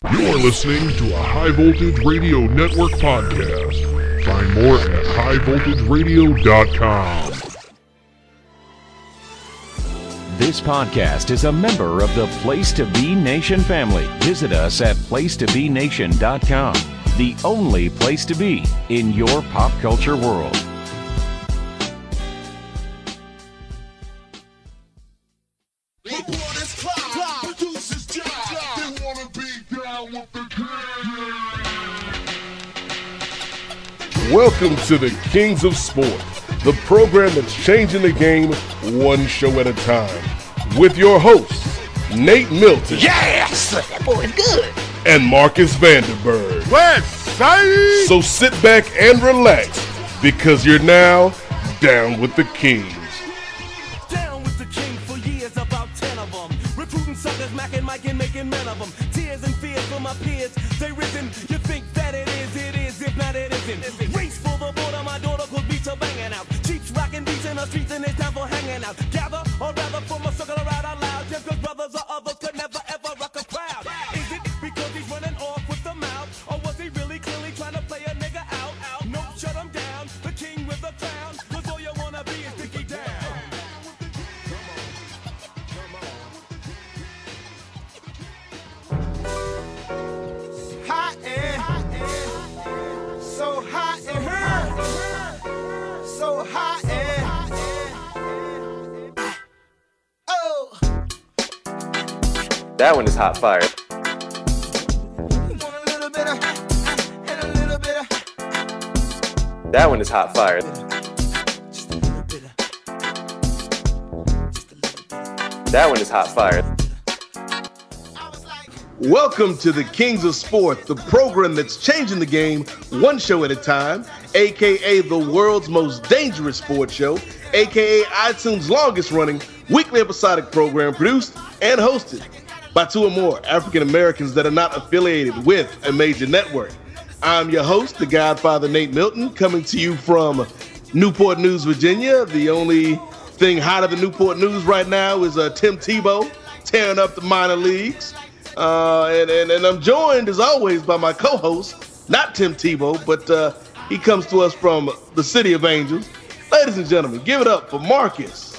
You're listening to a High Voltage Radio Network podcast. Find more at highvoltageradio.com. This podcast is a member of the Place to Be Nation family. Visit us at placetobenation.com, the only place to be in your pop culture world. Welcome to the Kings of Sport, the program that's changing the game one show at a time. With your hosts, Nate Milton. Yes! That boy's good. And Marcus Vanderberg. West Side! So sit back and relax, because you're now down with the Kings. Down with the King for years, about 10 of them. Recruiting suckers, macking, micing, making men of them. Tears and fears for my peers, they risen. You think that it is, if not it isn't. Race for the border, my daughter could beats are banging out. Cheeks rocking beats in the streets and it's time for hanging out. Gather, or rather form a circle around out loud. Just cause brothers or others could never ever rock a crowd. Is it because he's running off with the mouth? Or was he really clearly trying to play a nigga out? No, shut him down, the king with the crown. Cause all you wanna be is Dickie down. Hot and so hot and so hot and oh. That one is hot fire. Want a little bit of and a little bit of That one is hot fire. just a little bit of That one is hot fire. I was like Welcome to the Kings of Sport, the program that's changing the game one show at a time, aka the world's most dangerous sports show, aka iTunes' longest running weekly episodic program produced and hosted by two or more African Americans that are not affiliated with a major network. I'm your host, the Godfather Nate Milton, coming to you from Newport News, Virginia. The only thing hotter than Newport News right now is Tim Tebow tearing up the minor leagues. And I'm joined, as always, by my co-host, not Tim Tebow, but he comes to us from the City of Angels. Ladies and gentlemen, give it up for Marcus.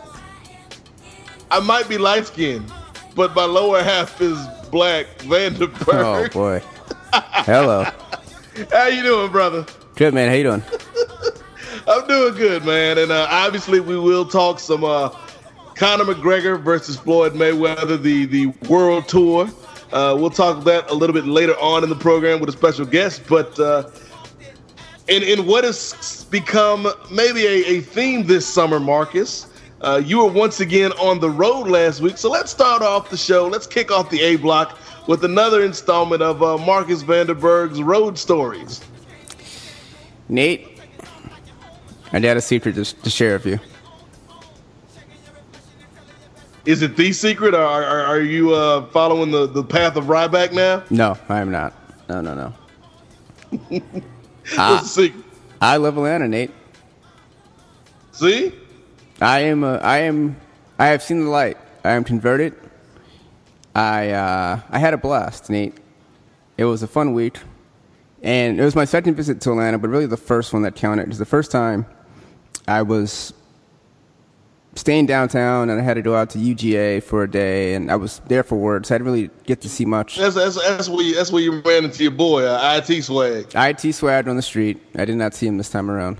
I might be light-skinned, but my lower half is black. Vanderberg. Oh, boy. Hello. How you doing, brother? Good, man. How you doing? I'm doing good, man. And obviously we will talk some Conor McGregor versus Floyd Mayweather, the world tour. We'll talk that a little bit later on in the program with a special guest. But in what has become maybe a theme this summer, Marcus, you were once again on the road last week. So let's start off the show. Let's kick off the A block with another installment of Marcus Vanderberg's Road Stories. Nate, I got a secret to share with you. Is it the secret, or are you following the path of Ryback now? No, I am not. No. What's the secret? I love Atlanta, Nate. See? I have seen the light. I am converted. I had a blast, Nate. It was a fun week. And it was my second visit to Atlanta, but really the first one that counted. It was the first time I was staying downtown, and I had to go out to UGA for a day, and I was there for work, so I didn't really get to see much. That's where you ran into your boy, IT Swag. IT Swag on the street. I did not see him this time around.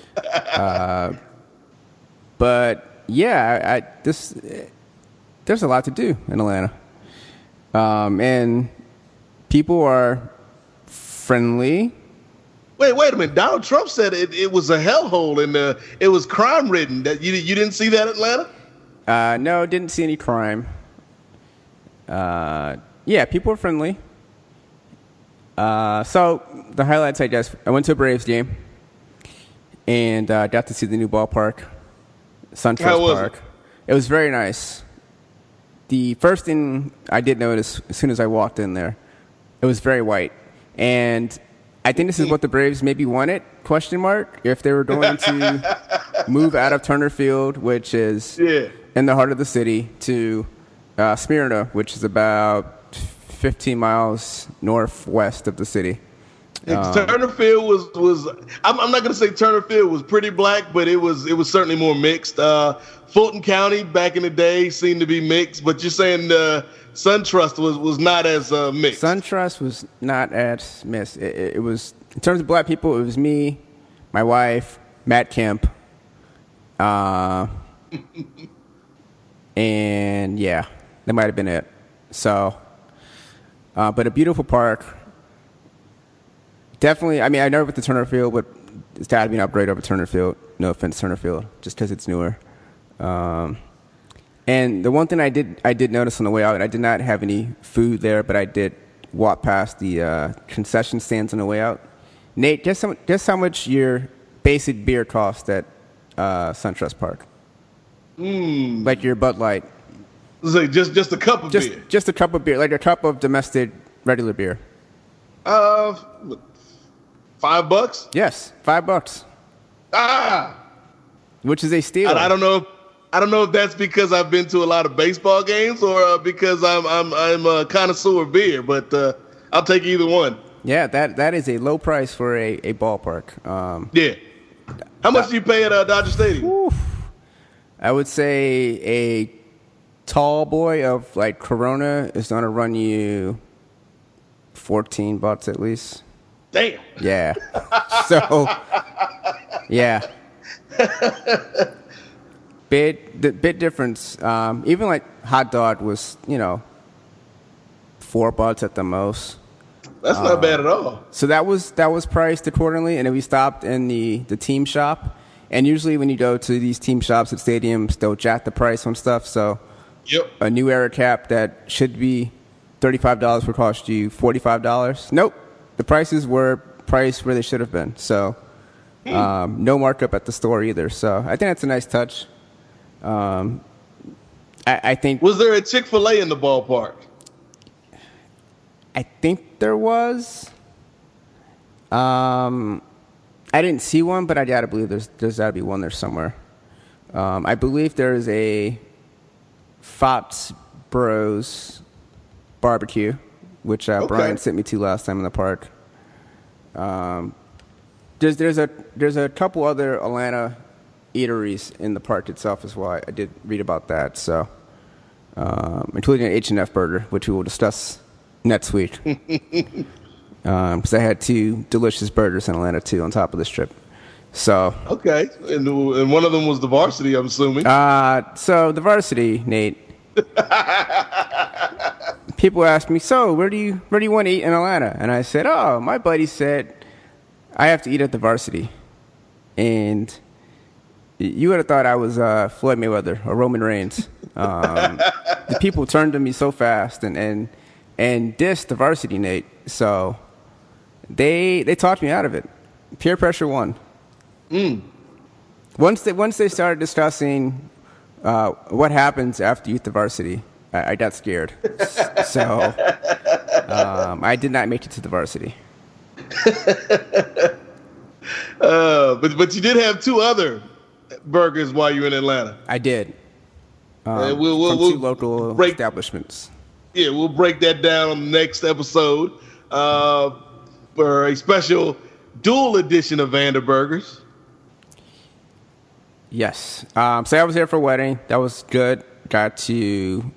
But yeah, there's a lot to do in Atlanta, and people are friendly. Wait a minute. Donald Trump said it was a hellhole and it was crime ridden. That you didn't see that, Atlanta? No, didn't see any crime. Yeah, people are friendly. So the highlights, I guess, I went to a Braves game and got to see the new ballpark, SunTrust Park. It was very nice. The first thing I did notice as soon as I walked in there, it was very white. And I think this is what the Braves maybe wanted, question mark, if they were going to move out of Turner Field, which is in the heart of the city, to Smyrna, which is about 15 miles northwest of the city. Turner Field was I'm not going to say Turner Field was pretty black, but it was certainly more mixed. Fulton County back in the day seemed to be mixed, but you're saying SunTrust was not as mixed. SunTrust was not as mixed. It was, in terms of black people, it was me, my wife, Matt Kemp, and yeah, that might have been it. So, but a beautiful park. Definitely, I mean, I never went to Turner Field, but it's got to be an upgrade over Turner Field. No offense, Turner Field, just because it's newer. And the one thing I did notice on the way out, I did not have any food there, but I did walk past the concession stands on the way out. Nate, just how much your basic beer cost at SunTrust Park? Like your Bud Light. Like just a cup of beer. Just a cup of beer, like a cup of domestic regular beer. $5? Yes, $5. Which is a steal. I don't know if that's because I've been to a lot of baseball games or because I'm a connoisseur of beer, but I'll take either one. Yeah, that is a low price for a ballpark. Yeah. How much do you pay at Dodger Stadium? I would say a tall boy of like Corona is going to run you $14 at least. Damn. Yeah. So, yeah. Big difference. Even like hot dog was, $4 at the most. That's not bad at all. So that was priced accordingly, and then we stopped in the team shop. And usually when you go to these team shops at stadiums, they'll jack the price on stuff. So a new era cap that should be $35 would cost you $45. Nope. The prices were priced where they should have been. So no markup at the store either. So I think that's a nice touch. I think. Was there a Chick-fil-A in the ballpark? I think there was. I didn't see one, but I gotta believe there's gotta be one there somewhere. I believe there is a Fox Bros barbecue, which Brian sent me to last time in the park. There's a couple other Atlanta eateries in the park itself as well. I did read about that, so including an H&F Burger, which we will discuss next week. Because I had 2 delicious burgers in Atlanta too on top of this trip. So okay, and one of them was the Varsity, I'm assuming. So the Varsity, Nate. People ask me, so where do you want to eat in Atlanta? And I said, oh, my buddy said I have to eat at the Varsity, and you would have thought I was Floyd Mayweather or Roman Reigns. The people turned to me so fast and dissed the Varsity, Nate. So they talked me out of it. Peer pressure won. Once they started discussing what happens after you eat the Varsity, I got scared. So I did not make it to the Varsity. But you did have 2 other burgers while you were in Atlanta. I did. We'll 2 local establishments. Yeah, we'll break that down on the next episode for a special dual edition of Vander Burgers. Yes. So I was there for a wedding. That was good. Got to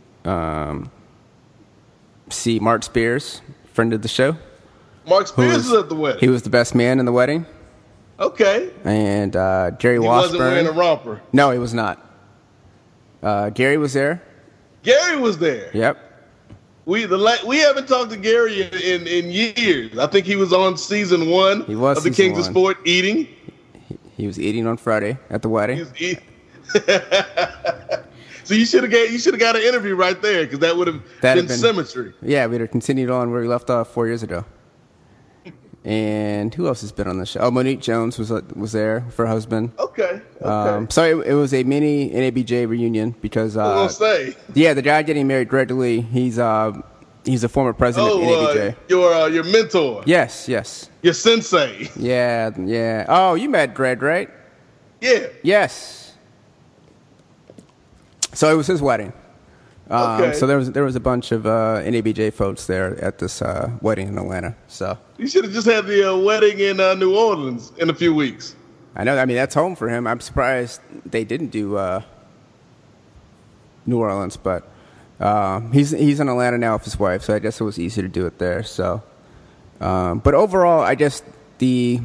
see Mark Spears, friend of the show. Mark Spears was at the wedding. He was the best man in the wedding. Okay. And Gary Washburn. He wasn't wearing a romper. No, he was not. Gary was there. Gary was there. Yep. We haven't talked to Gary in years. I think he was on season 1 of the Kings of Sport eating. He was eating on Friday at the wedding. So you should have got an interview right there because that would have been symmetry. Yeah, we'd have continued on where we left off 4 years ago. And who else has been on the show? Oh, Monique Jones was there with her husband. Okay. So it was a mini NABJ reunion because I was gonna say. Yeah, the guy getting married, Greg Lee. He's a former president of NABJ. Your mentor. Yes. Your sensei. Yeah. Oh, you met Greg, right? Yeah. Yes. So it was his wedding. Okay. So there was a bunch of NABJ folks there at this wedding in Atlanta. So you should have just had the wedding in New Orleans in a few weeks. I know. I mean, that's home for him. I'm surprised they didn't do New Orleans, but he's in Atlanta now with his wife, so I guess it was easy to do it there. So, but overall, I guess the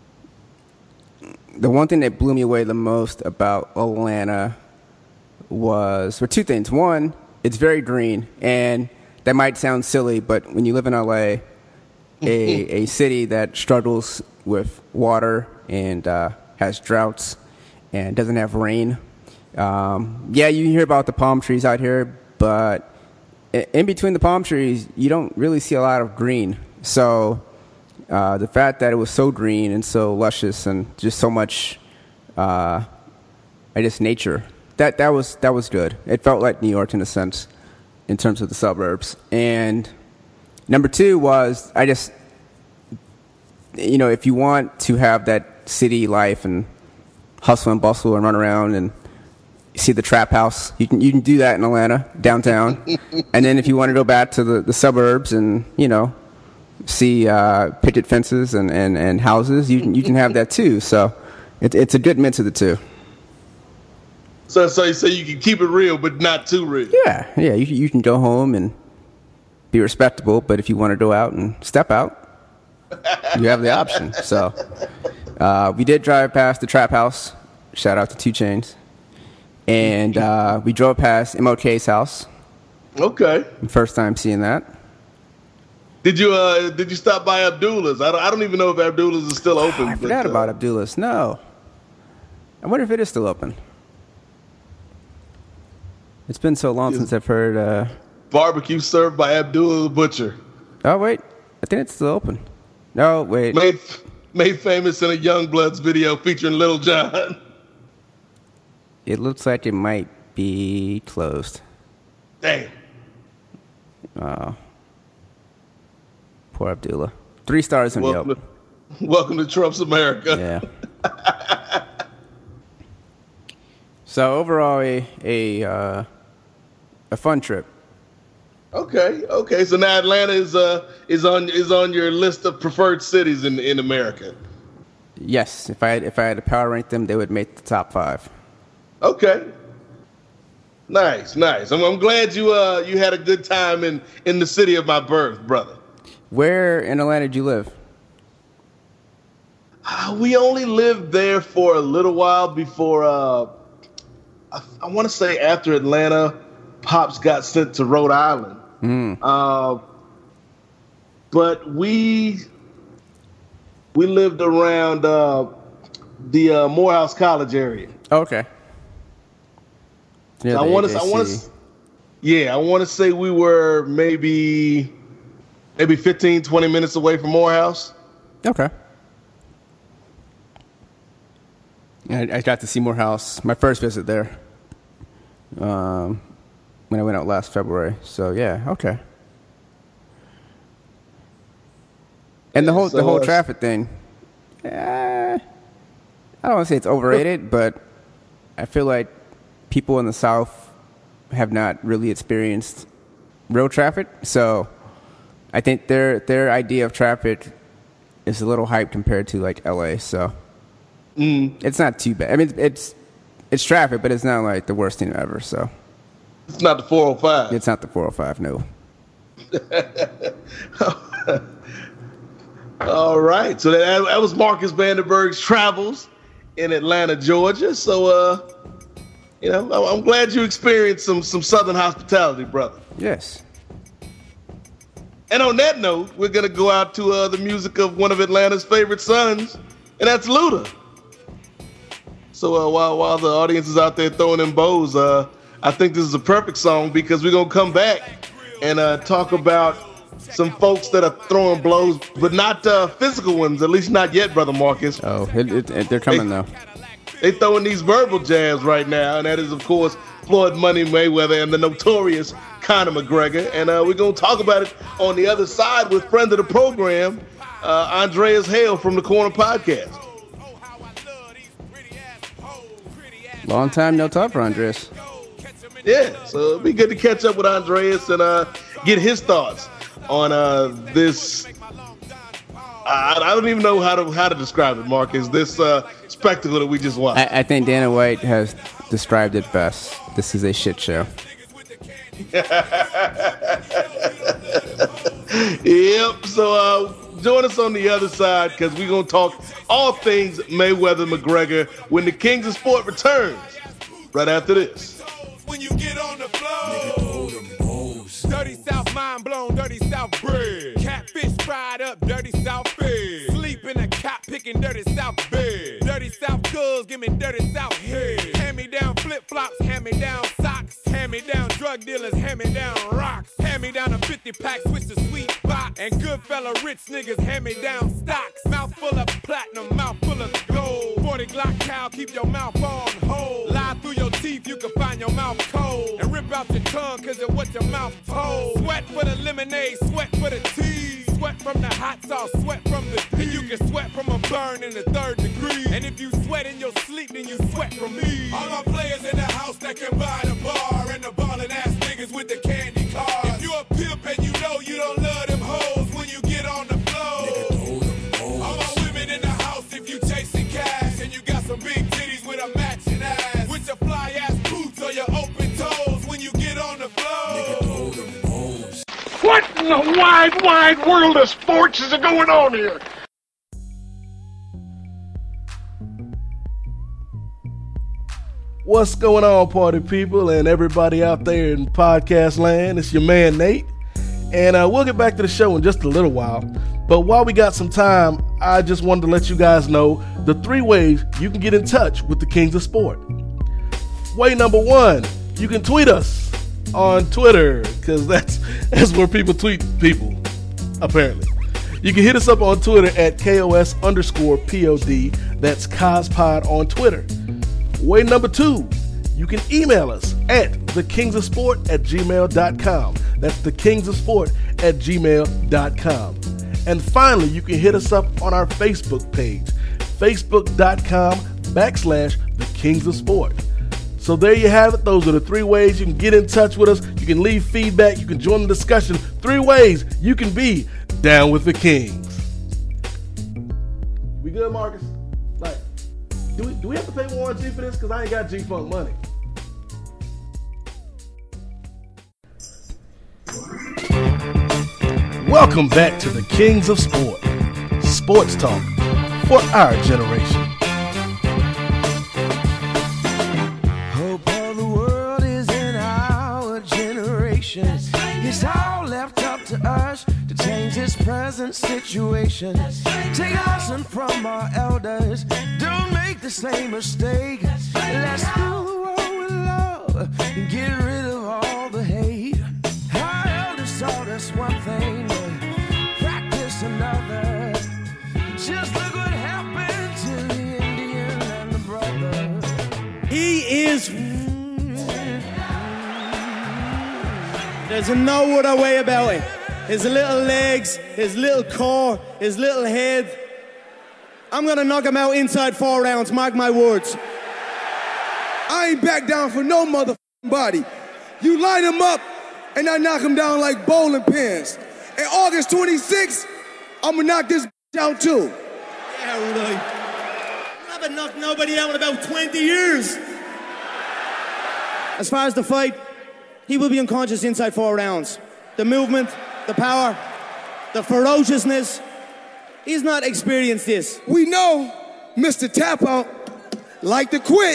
one thing that blew me away the most about Atlanta were two things. One, it's very green, and that might sound silly, but when you live in LA, a city that struggles with water and has droughts and doesn't have rain, yeah, you hear about the palm trees out here, but in between the palm trees, you don't really see a lot of green. So the fact that it was so green and so luscious and just so much, I guess, nature, that was good. It felt like New York in a sense, in terms of the suburbs. And number two was, I just, if you want to have that city life and hustle and bustle and run around and see the trap house, you can do that in Atlanta, downtown. And then if you want to go back to the suburbs and, see picket fences and houses, you can have that too. So it's a good mix of the two. So you can keep it real, but not too real. Yeah. You can go home and be respectable, but if you want to go out and step out, you have the option. So we did drive past the trap house. Shout out to 2 Chainz. And we drove past MLK's house. Okay. First time seeing that. Did you stop by Abdullah's? I don't even know if Abdullah's is still open. I forgot about Abdullah's. No. I wonder if it is still open. It's been so long since I've heard... barbecue served by Abdullah the Butcher. Oh, wait. I think it's still open. No, wait. Made famous in a Youngbloods video featuring Lil Jon. It looks like it might be closed. Damn. Oh. Poor Abdullah. 3 stars on Yelp. Welcome to Trump's America. Yeah. So overall, a fun trip. Okay. So now Atlanta is on your list of preferred cities in America. Yes. If I had to power rank them, they would make the top 5. Okay. Nice. I'm glad you had a good time in the city of my birth, brother. Where in Atlanta did you live? We only lived there for a little while before. I want to say after Atlanta, Pops got sent to Rhode Island. But we lived around the Morehouse College area. Okay. So I want to say we were maybe 15, 20 minutes away from Morehouse. Okay. I got to see Morehouse, my first visit there, when I went out last February. So yeah, okay. And the whole traffic thing, I don't want to say it's overrated, but I feel like people in the South have not really experienced real traffic. So I think their idea of traffic is a little hyped compared to like LA. So it's not too bad. I mean, it's traffic, but it's not like the worst thing ever. So it's not the 405. It's not the 405. No. All right. So that was Marcus Vanderberg's travels in Atlanta, Georgia. So I'm glad you experienced some Southern hospitality, brother. Yes. And on that note, we're going to go out to the music of one of Atlanta's favorite sons, and that's Luda. So while the audience is out there throwing in bows, I think this is a perfect song because we're going to come back and talk about some folks that are throwing blows, but not physical ones, at least not yet, Brother Marcus. Oh, they're coming though. They throwing these verbal jabs right now, and that is, of course, Floyd Money Mayweather and the notorious Conor McGregor. And we're going to talk about it on the other side with friend of the program, Andreas Hale from the Corner Podcast. Long time no talk for Andreas. Yeah, so it'd be good to catch up with Andreas and get his thoughts on this. I don't even know how to describe it, Marcus. This spectacle that we just watched. I think Dana White has described it best. This is a shit show. Yep. So join us on the other side because we're going to talk all things Mayweather-McGregor when the Kings of Sport returns right after this. When you get on the floor, dirty South mind blown, dirty South bread. Catfish fried up, dirty South fed. Sleep in a cot picking dirty South bed. Dirty South girls, give me dirty South head. Hand me down flip flops, hand me down socks. Hand me down drug dealers, hand me down rocks. Hand me down a 50 pack, switch the sweet spot. And good fella rich niggas, hand me down stocks. Mouth full of platinum, mouth full of gold. 40 Glock cow, keep your mouth on hold. Lie through your teeth, you can find your mouth cold. And rip out your tongue, cause it what your mouth told. Sweat for the lemonade, sweat for the tea. Sweat from the hot sauce, sweat from the tea. And you can sweat from a burn in the 3rd degree. And if you sweat in your sleep, then you sweat from me. All my players in the house that can buy the bar. And the ballin' ass niggas with the candy cars. If you a pimp and you know you don't love them hoes when you get on the floor. All my women in the house if you chasing cash. And you got some big titties with a matching ass. With your fly ass boots or your open toes when you get on the floor. What in the wide, wide world of sports is going on here? What's going on, party people and everybody out there in podcast land? It's your man, Nate. And we'll get back to the show in just a little while. But while we got some time, I just wanted to let you guys know the 3 ways you can get in touch with the Kings of Sport. Way number 1, you can tweet us on Twitter, because that's where people tweet people, apparently. You can hit us up on Twitter at KOS_POD. That's CosPod on Twitter. Way number 2, you can email us at thekingsofsport@gmail.com. That's thekingsofsport@gmail.com. And finally, you can hit us up on our Facebook page, facebook.com/thekingsofsport. So there you have it. Those are the 3 ways you can get in touch with us. You can leave feedback. You can join the discussion. 3 ways you can be down with the Kings. We good, Marcus? Like, do we have to pay Warren G for this? Because I ain't got G-Funk money. Welcome back to the Kings of Sport. Sports talk for our generation. Hope of the world is in our generation. It's all left up to us to change this present situation. Take a lesson from our elders. Don't make the same mistake. Let's fill the world with love and get rid of all the hate. Our elders taught us one thing, practice another. Just look what happened to the Indian and the brother. He is. There's no other way about it. His little legs, his little core, his little head. I'm gonna knock him out inside 4 rounds, mark my words. I ain't back down for no motherfucking body. You line him up, and I knock him down like bowling pins. And August 26th, I'm gonna knock this out too. Yeah, right. I haven't knocked nobody out in about 20 years. As far as the fight, he will be unconscious inside 4 rounds. The movement, the power, the ferociousness, he's not experienced this. We know Mr. Tap Out like to quit.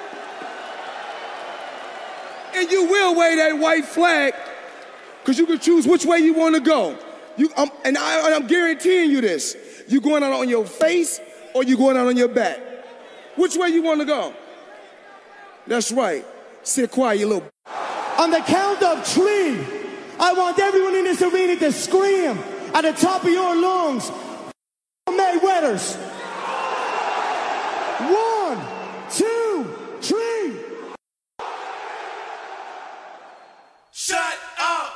And you will wave that white flag, because you can choose which way you want to go. I'm guaranteeing you this. You going out on your face or you going out on your back? Which way you want to go? That's right. Sit quiet, you little. On the count of 3, I want everyone in this arena to scream at the top of your lungs, Mayweathers. 1, 2, 3. Shut up!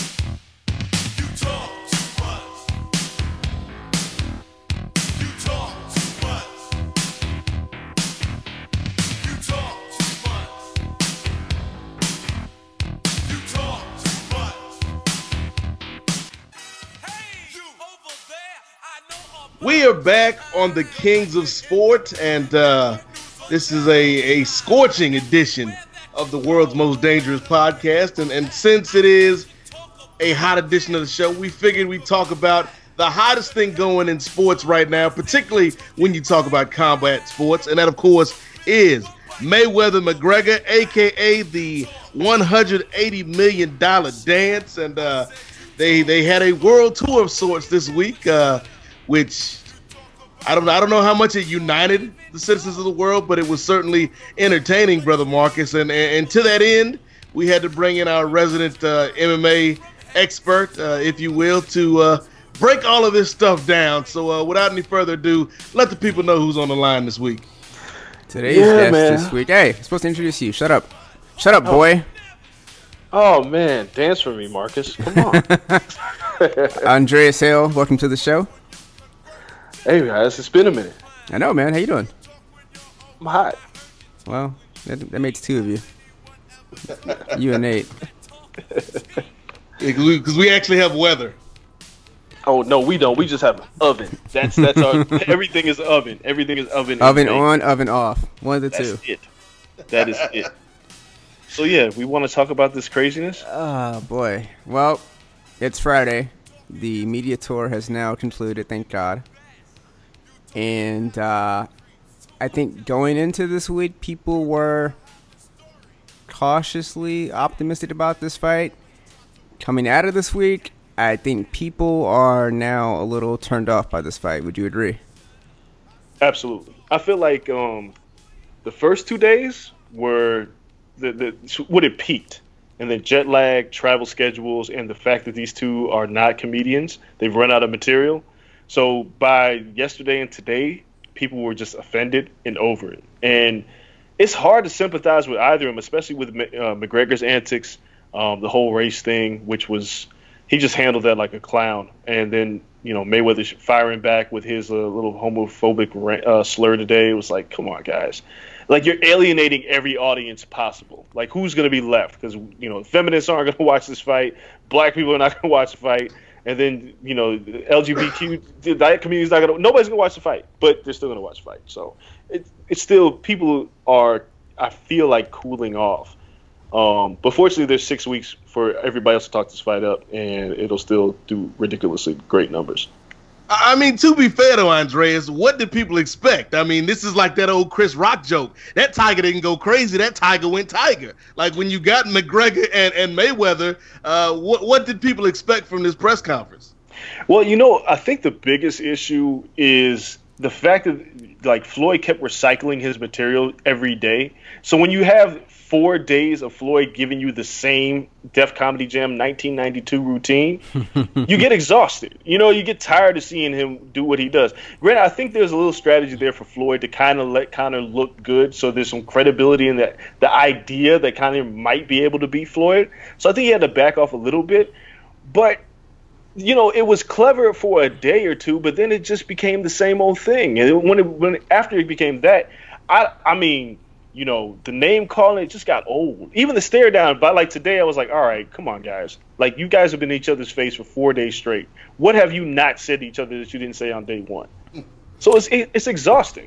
You talk too much. You talk We are back on the Kings of Sport, and this is a scorching edition of the world's most dangerous podcast. And since it is a hot edition of the show, we figured we'd talk about the hottest thing going in sports right now, particularly when you talk about combat sports. And that, of course, is Mayweather-McGregor, a.k.a. the $180 million dance. And they had a world tour of sorts this week, which I don't know how much it united the citizens of the world, but it was certainly entertaining, Brother Marcus. And to that end, we had to bring in our resident MMA expert, if you will, to break all of this stuff down. So without any further ado, let the people know who's on the line this week. Today's guest this week. Hey, I'm supposed to introduce you. Shut up. Shut up, boy. Oh, man. Dance for me, Marcus. Come on. Andreas Hale, welcome to the show. Hey, guys. It's been a minute. I know, man. How you doing? I'm hot. Well, that makes two of you. You and Nate. Because we actually have weather. Oh, no, we don't. We just have an oven. That's our everything is oven. Everything is oven. Oven on, oven off. One of the two. That's it. That is it. So, yeah, we want to talk about this craziness? Oh, boy. Well, it's Friday. The media tour has now concluded, thank God. And I think going into this week, people were cautiously optimistic about this fight. Coming out of this week, I think people are now a little turned off by this fight. Would you agree? Absolutely. I feel like the first 2 days were when it peaked. And then jet lag, travel schedules, and the fact that these two are not comedians, they've run out of material. So by yesterday and today, people were just offended and over it. And it's hard to sympathize with either of them, especially with McGregor's antics, the whole race thing, which was he just handled that like a clown. And then, Mayweather firing back with his little homophobic slur today. It was like, come on, guys. Like, you're alienating every audience possible. Like, who's going to be left? Because, feminists aren't going to watch this fight. Black people are not going to watch the fight. And then, the LGBTQ, that community's not going to, nobody's going to watch the fight. But they're still going to watch the fight. So, it's still, people are, I feel like, cooling off. But fortunately, there's 6 weeks for everybody else to talk this fight up, and it'll still do ridiculously great numbers. I mean, to be fair to Andreas, what did people expect? I mean, this is like that old Chris Rock joke. That tiger didn't go crazy. That tiger went tiger. Like, when you got McGregor and Mayweather, what did people expect from this press conference? Well, I think the biggest issue is the fact that, like, Floyd kept recycling his material every day. So when you have 4 days of Floyd giving you the same Def Comedy Jam 1992 routine, you get exhausted. You get tired of seeing him do what he does. Granted, I think there's a little strategy there for Floyd to kind of let Conor look good, so there's some credibility in the idea that Conor might be able to beat Floyd. So I think he had to back off a little bit. But, it was clever for a day or two, but then it just became the same old thing. And after it became that, I mean, the name calling, it just got old. Even the stare down, but like today, I was like, all right, come on, guys. Like, you guys have been in each other's face for 4 days straight. What have you not said to each other that you didn't say on day one? So it's exhausting.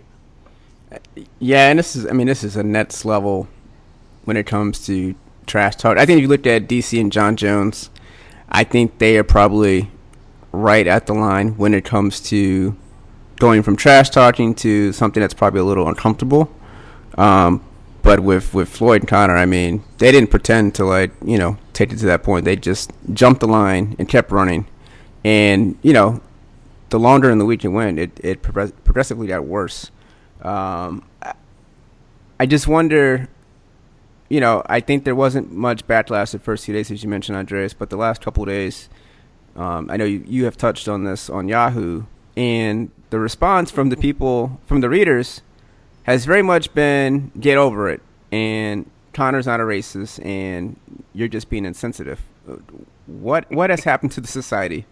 Yeah, and this is a Nets level when it comes to trash talk. I think if you looked at DC and John Jones, I think they are probably right at the line when it comes to going from trash talking to something that's probably a little uncomfortable. But with Floyd and Conor, I mean, they didn't pretend to take it to that point. They just jumped the line and kept running. And, the longer in the week it went, it progressively got worse. I just wonder, I think there wasn't much backlash the first few days, as you mentioned, Andreas, but the last couple of days, I know you have touched on this on Yahoo, and the response from the people, from the readers, has very much been, get over it, and Conor's not a racist, and you're just being insensitive. What has happened to the society?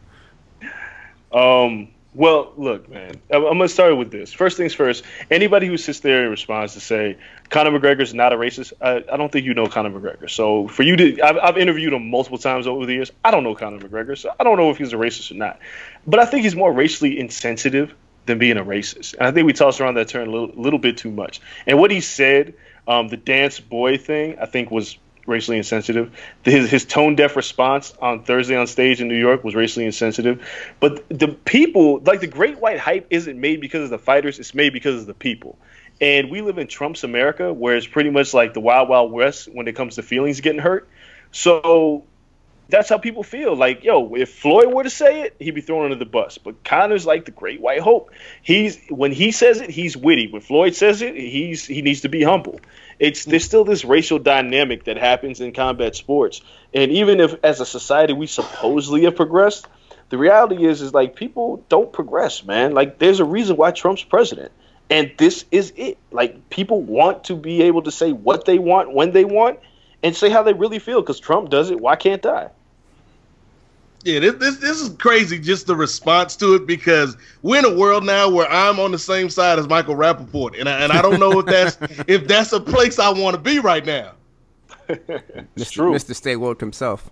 Well, look, man, I'm going to start with this. First things first, anybody who sits there and responds to say, Conor McGregor's not a racist, I don't think you know Conor McGregor. So for you to, I've interviewed him multiple times over the years. I don't know Conor McGregor, so I don't know if he's a racist or not. But I think he's more racially insensitive than being a racist. And I think we tossed around that term a little bit too much. And what he said, the dance boy thing, I think was racially insensitive. His tone-deaf response on Thursday on stage in New York was racially insensitive. But the people, like the great white hype isn't made because of the fighters, it's made because of the people. And we live in Trump's America, where it's pretty much like the Wild Wild West when it comes to feelings getting hurt. So that's how people feel. Like, yo, if Floyd were to say it, he'd be thrown under the bus. But Conor's like the great white hope. When he says it, he's witty. When Floyd says it, he needs to be humble. There's still this racial dynamic that happens in combat sports. And even if as a society we supposedly have progressed, the reality is like people don't progress, man. Like there's a reason why Trump's president. And this is it. Like people want to be able to say what they want when they want and say how they really feel, because Trump does it. Why can't I? Yeah, this is crazy, just the response to it, because we're in a world now where I'm on the same side as Michael Rappaport, and I don't know if that's a place I want to be right now. It's true. Mr. Stay Woke himself.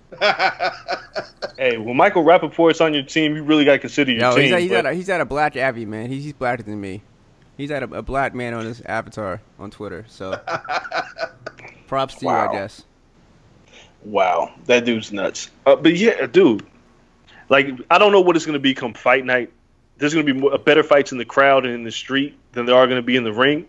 Hey, when Michael Rappaport's on your team, you really got to consider your team. He's at a black Abby, man. He's blacker than me. He's at a black man on his avatar on Twitter, so props to you, I guess. Wow, that dude's nuts. But yeah, dude, like I don't know what it's going to be come fight night. There's going to be better fights in the crowd and in the street than there are going to be in the ring.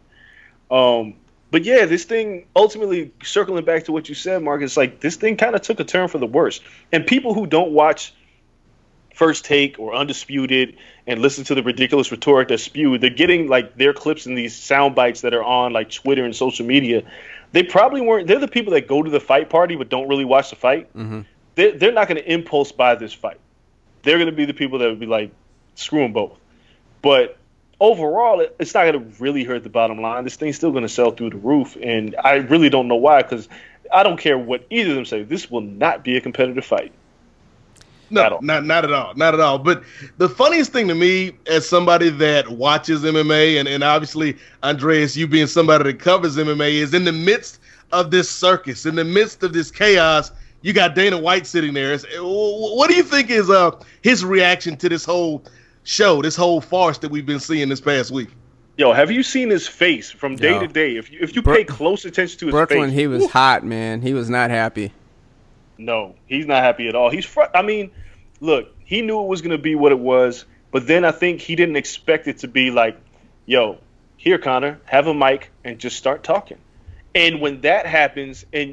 But yeah, this thing, ultimately circling back to what you said, Marcus, like this thing kind of took a turn for the worse. And people who don't watch First Take or Undisputed and listen to the ridiculous rhetoric that's spewed, they're getting like their clips in these sound bites that are on like Twitter and social media. They probably weren't. They're the people that go to the fight party but don't really watch the fight. Mm-hmm. They're not going to impulse buy this fight. They're going to be the people that would be like, screw them both. But overall, it's not going to really hurt the bottom line. This thing's still going to sell through the roof, and I really don't know why, because I don't care what either of them say. This will not be a competitive fight. No, not at all. Not at all. But the funniest thing to me, as somebody that watches MMA, and obviously, Andreas, you being somebody that covers MMA, is in the midst of this circus, in the midst of this chaos, you got Dana White sitting there. What do you think is his reaction to this whole show, this whole farce that we've been seeing this past week? Yo, have you seen his face from day to day? If you pay close attention to his Brooklyn, face. He was hot, man. He was not happy. No, he's not happy at all. I mean, look, he knew it was going to be what it was, but then I think he didn't expect it to be like, yo, here, Conor, have a mic and just start talking. And when that happens, and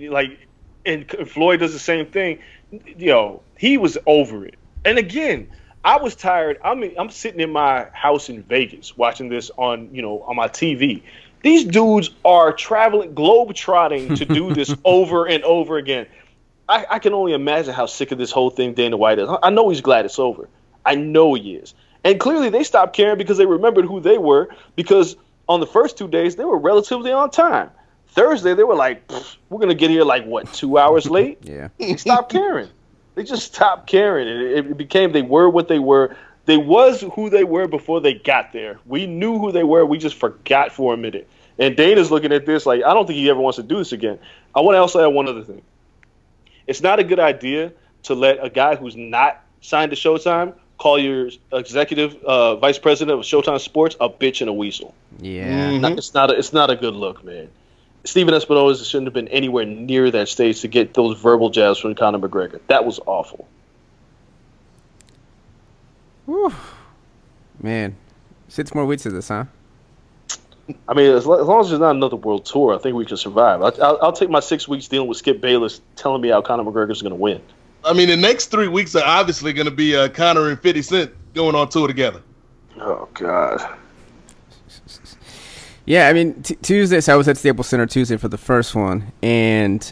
Floyd does the same thing, yo, he was over it. And again, I was tired. I'm sitting in my house in Vegas watching this on my TV. These dudes are traveling, globe-trotting to do this over and over again. I can only imagine how sick of this whole thing Dana White is. I know he's glad it's over. I know he is. And clearly they stopped caring because they remembered who they were, because on the first 2 days they were relatively on time. Thursday they were like, we're going to get here 2 hours late? Yeah. They stopped caring. They just stopped caring. And it became they were what they were. They was who they were before they got there. We knew who they were. We just forgot for a minute. And Dana's looking at this like, I don't think he ever wants to do this again. I want to also add one other thing. It's not a good idea to let a guy who's not signed to Showtime call your executive vice president of Showtime Sports a bitch and a weasel. Yeah. Mm-hmm. It's not a good look, man. Steven Espinosa shouldn't have been anywhere near that stage to get those verbal jabs from Conor McGregor. That was awful. Whew. Man, 6 more weeks of this, huh? I mean, as long as there's not another world tour, I think we can survive. I'll take my 6 weeks dealing with Skip Bayless telling me how Conor McGregor's going to win. I mean, the next 3 weeks are obviously going to be Conor and 50 Cent going on tour together. Oh, God. Yeah, I mean, Tuesday, so I was at Staples Center Tuesday for the first one, and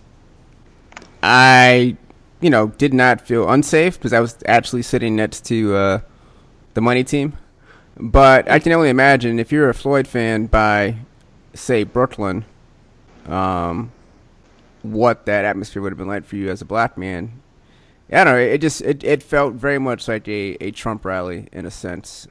I, did not feel unsafe because I was actually sitting next to the money team. But I can only imagine if you're a Floyd fan by, say, Brooklyn, what that atmosphere would have been like for you as a black man. I don't know. It felt very much like a Trump rally in a sense,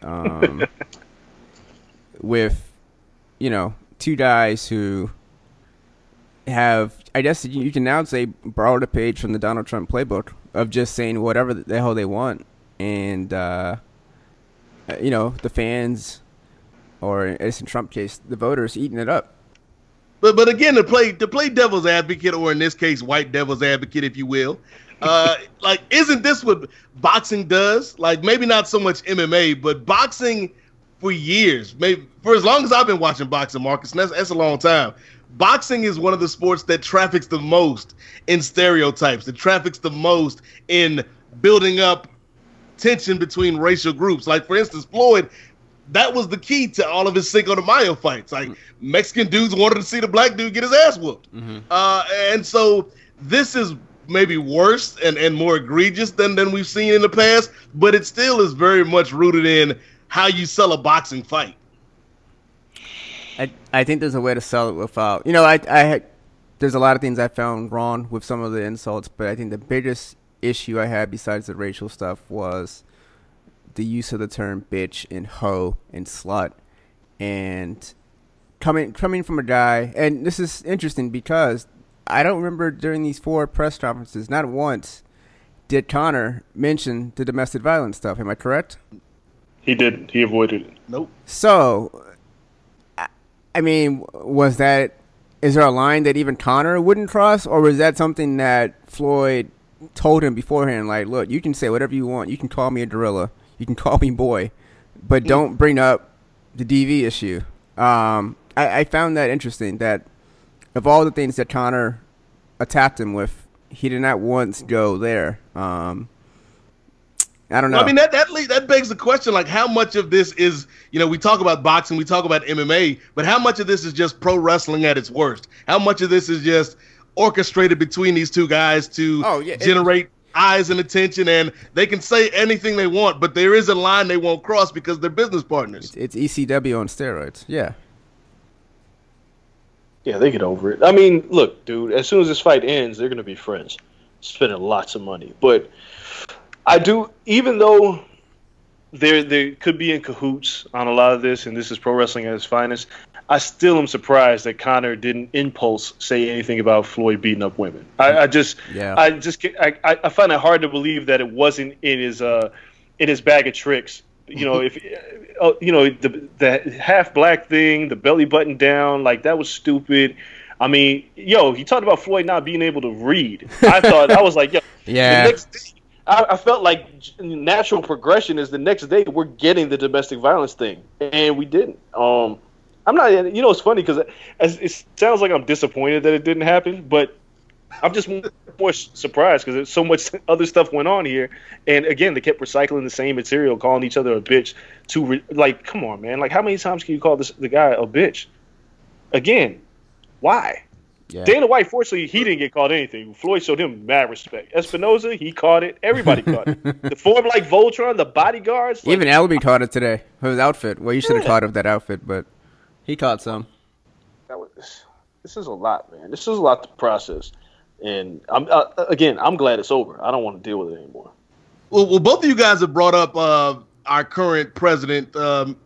with two guys who have, I guess you can now say, borrowed a page from the Donald Trump playbook of just saying whatever the hell they want, and the fans, or in Edison Trump case, the voters eating it up. But again, to play devil's advocate, or in this case, white devil's advocate, if you will, isn't this what boxing does? Like, maybe not so much MMA, but boxing for years, maybe for as long as I've been watching boxing, Marcus, and that's a long time. Boxing is one of the sports that traffics the most in stereotypes. It traffics the most in building up tension between racial groups. Like, for instance, Floyd, that was the key to all of his Cinco de Mayo fights. Like, Mexican dudes wanted to see the black dude get his ass whooped. And so this is maybe worse and more egregious than we've seen in the past, but it still is very much rooted in how you sell a boxing fight. I think there's a way to sell it without, there's a lot of things I found wrong with some of the insults, but I think the biggest issue I had besides the racial stuff was the use of the term bitch and hoe and slut. And coming from a guy, and this is interesting because I don't remember during these 4 press conferences, not once did Conor mention the domestic violence stuff. Am I correct? He didn't. He avoided it. Nope. So, I mean, is there a line that even Conor wouldn't cross, or was that something that Floyd told him beforehand? Like, look, you can say whatever you want. You can call me a gorilla. You can call me boy, but don't bring up the DV issue. I found that interesting, that of all the things that Conor attacked him with, he did not once go there. I don't know. I mean, that begs the question, like, how much of this is, we talk about boxing, we talk about MMA, but how much of this is just pro wrestling at its worst? How much of this is just orchestrated between these two guys to generate eyes and attention, and they can say anything they want, but there is a line they won't cross because they're business partners. It's ECW on steroids. Yeah, they get over it. I mean, look, dude, as soon as this fight ends, they're going to be friends, spending lots of money. But I do, even though they could be in cahoots on a lot of this, and this is pro wrestling at its finest, I still am surprised that Conor didn't impulse say anything about Floyd beating up women. I find it hard to believe that it wasn't in his bag of tricks. If the half black thing, the belly button down, like, that was stupid. I mean, he talked about Floyd not being able to read. I was like, the next day, I felt like natural progression is the next day we're getting the domestic violence thing, and we didn't. I'm not, it's funny because it sounds like I'm disappointed that it didn't happen, but I'm just more surprised because there's so much other stuff went on here. And again, they kept recycling the same material, calling each other a bitch. Come on, man. Like, how many times can you call the guy a bitch? Again, why? Yeah. Dana White, fortunately, he didn't get called anything. Floyd showed him mad respect. Espinoza, he caught it. Everybody caught it. The form like Voltron, the bodyguards. Even Albie caught it today. His outfit. Well, you should have caught of that outfit, but he caught some. This is a lot, man. This is a lot to process. And I'm glad it's over. I don't want to deal with it anymore. Well, both of you guys have brought up our current president, Donald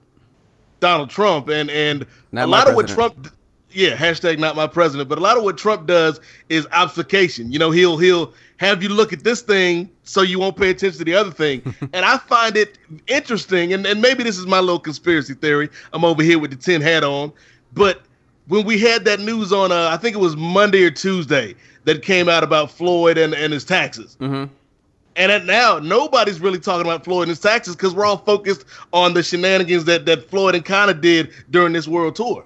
Trump, and a lot of what Trump, hashtag not my president, but a lot of what Trump does is obfuscation. He'll have you look at this thing so you won't pay attention to the other thing. And I find it interesting, and maybe this is my little conspiracy theory. I'm over here with the tin hat on, but when we had that news on, I think it was Monday or Tuesday, that came out about Floyd and his taxes. Mm-hmm. And now nobody's really talking about Floyd and his taxes because we're all focused on the shenanigans that Floyd and Conor did during this world tour.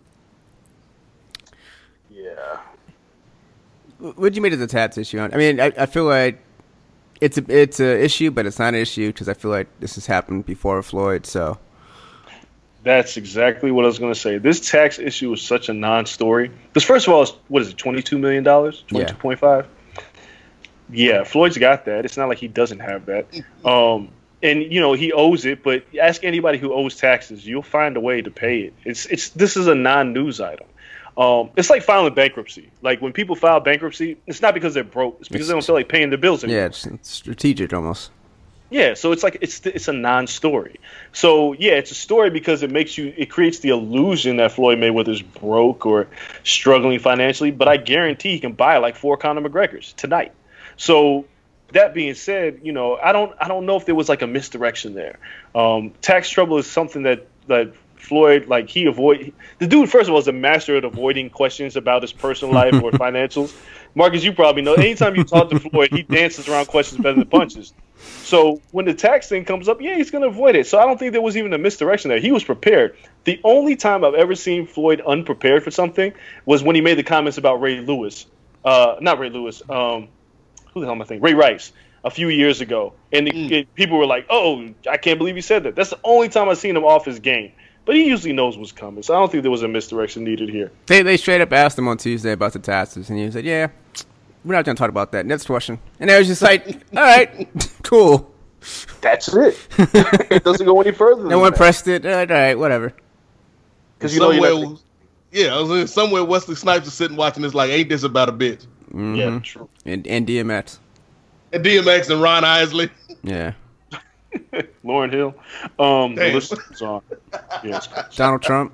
Yeah. What'd you make of the tats issue? I mean, I feel like it's a issue, but it's not an issue because I feel like this has happened before Floyd, so. That's exactly what I was going to say. This tax issue is such a non-story. Because first of all, what is it, $22 million? $22.5? Yeah, Floyd's got that. It's not like he doesn't have that. And, he owes it, but ask anybody who owes taxes. You'll find a way to pay it. This is a non-news item. It's like filing bankruptcy. Like, when people file bankruptcy, it's not because they're broke. It's because they don't feel like paying their bills anymore. Yeah, it's strategic almost. Yeah, so it's like it's a non-story. So yeah, it's a story because it creates the illusion that Floyd Mayweather's broke or struggling financially. But I guarantee he can buy like 4 Conor McGregors tonight. So that being said, I don't know if there was like a misdirection there. Tax trouble is something that Floyd, like, the dude, first of all, is a master at avoiding questions about his personal life or financials. Marcus, you probably know, anytime you talk to Floyd, he dances around questions better than punches. So when the tax thing comes up, yeah, he's going to avoid it. So I don't think there was even a misdirection there. He was prepared. The only time I've ever seen Floyd unprepared for something was when he made the comments about Ray Lewis. Not Ray Lewis. Who the hell am I thinking? Ray Rice. A few years ago. And people were like, oh, I can't believe he said that. That's the only time I've seen him off his game. But he usually knows what's coming. So I don't think there was a misdirection needed here. They straight up asked him on Tuesday about the taxes. And he said, yeah, we're not going to talk about that. Next question. And I was just like, all right, cool. That's it. It doesn't go any further than no one pressed it. All right, whatever. Because somewhere Wesley Snipes is sitting watching this like, ain't this about a bitch? Mm-hmm. Yeah, true. And DMX. And DMX and Ron Isley. Yeah. Lauryn Hill. The list is on. Yes. Donald Trump.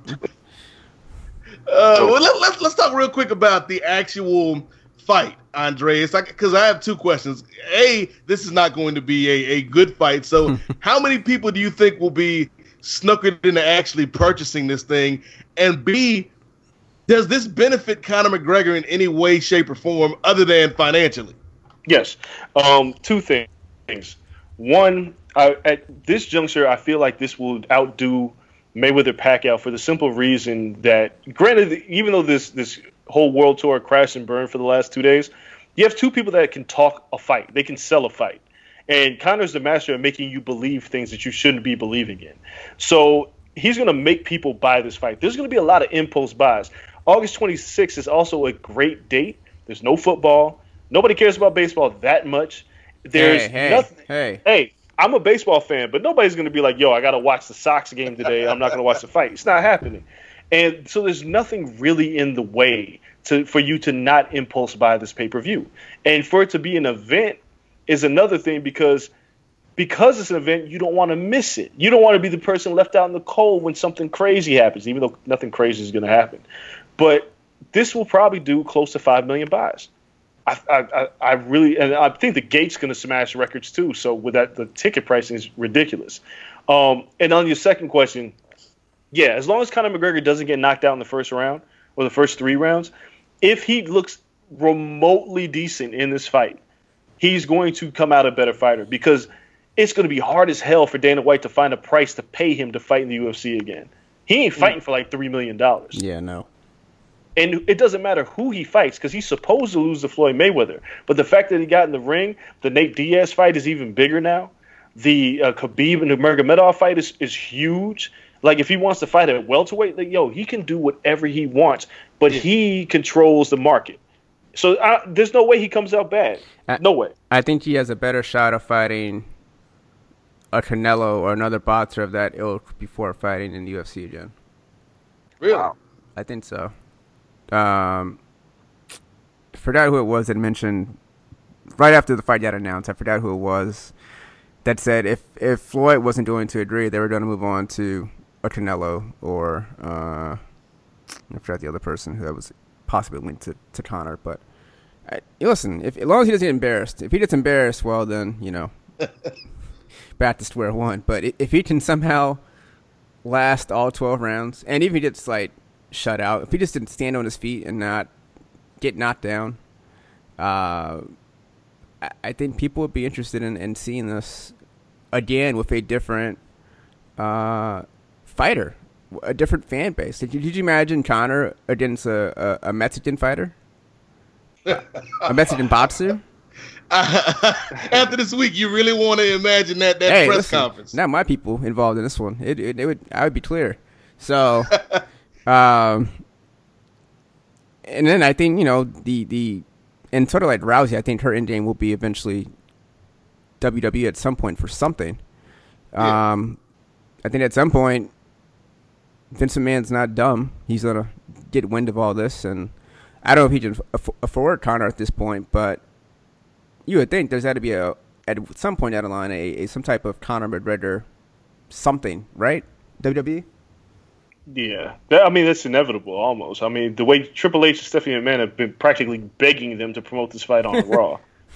Well, let's talk real quick about the actual fight, Andre. It's like, because I have two questions. A, this is not going to be a good fight. So how many people do you think will be snookered into actually purchasing this thing? And B, does this benefit Conor McGregor in any way, shape, or form other than financially? Yes. Two things. One, at this juncture, I feel like this will outdo Mayweather-Pacquiao for the simple reason that, granted, even though this whole world tour crashed and burned for the last 2 days, you have two people that can talk a fight. They can sell a fight. And Conor's the master of making you believe things that you shouldn't be believing in. So he's going to make people buy this fight. There's going to be a lot of impulse buys. August 26th is also a great date. There's no football. Nobody cares about baseball that much. There's nothing. Hey, I'm a baseball fan, but nobody's going to be like, yo, I got to watch the Sox game today. I'm not going to watch the fight. It's not happening. And so there's nothing really in the way for you to not impulse buy this pay-per-view. And for it to be an event is another thing because it's an event, you don't want to miss it. You don't want to be the person left out in the cold when something crazy happens, even though nothing crazy is going to happen. But this will probably do close to 5 million buys. I really, and I think the gate's going to smash records too. So with that, the ticket pricing is ridiculous. And on your second question, yeah, as long as Conor McGregor doesn't get knocked out in the first round or the first 3 rounds, if he looks remotely decent in this fight, he's going to come out a better fighter because it's going to be hard as hell for Dana White to find a price to pay him to fight in the UFC again. He ain't fighting for like $3 million. Yeah, no. And it doesn't matter who he fights because he's supposed to lose to Floyd Mayweather. But the fact that he got in the ring, the Nate Diaz fight is even bigger now. The Khabib and the Nurmagomedov fight is huge. Like, if he wants to fight at welterweight, like, he can do whatever he wants. But he controls the market. So there's no way he comes out bad. No way. I think he has a better shot of fighting a Canelo or another boxer of that ilk before fighting in the UFC again. Really? Wow. I think so. Forgot who it was that mentioned right after the fight got announced. I forgot who it was that said if Floyd wasn't going to agree, they were going to move on to a Canelo or I forgot the other person who that was possibly linked to Conor. But listen, as long as he doesn't get embarrassed, if he gets embarrassed, well then back to square one. But if he can somehow last all 12 rounds, and even if he gets like shut out, if he just didn't stand on his feet and not get knocked down, I think people would be interested in seeing this again with a different fighter, a different fan base. Did you imagine Conor against a Mexican fighter? A Mexican boxer? After this week, you really want to imagine that press conference? Not my people involved in this one. I would be clear. So, and then I think and sort of like Rousey, I think her end game will be eventually WWE at some point for something. Yeah. I think at some point, Vince McMahon's not dumb. He's gonna get wind of all this, and I don't know if he can afford Conor at this point, but you would think there's got to be at some point down the line some type of Conor McGregor something, right? WWE. Yeah, that's inevitable almost. I mean, the way Triple H and Stephanie McMahon have been practically begging them to promote this fight on Raw.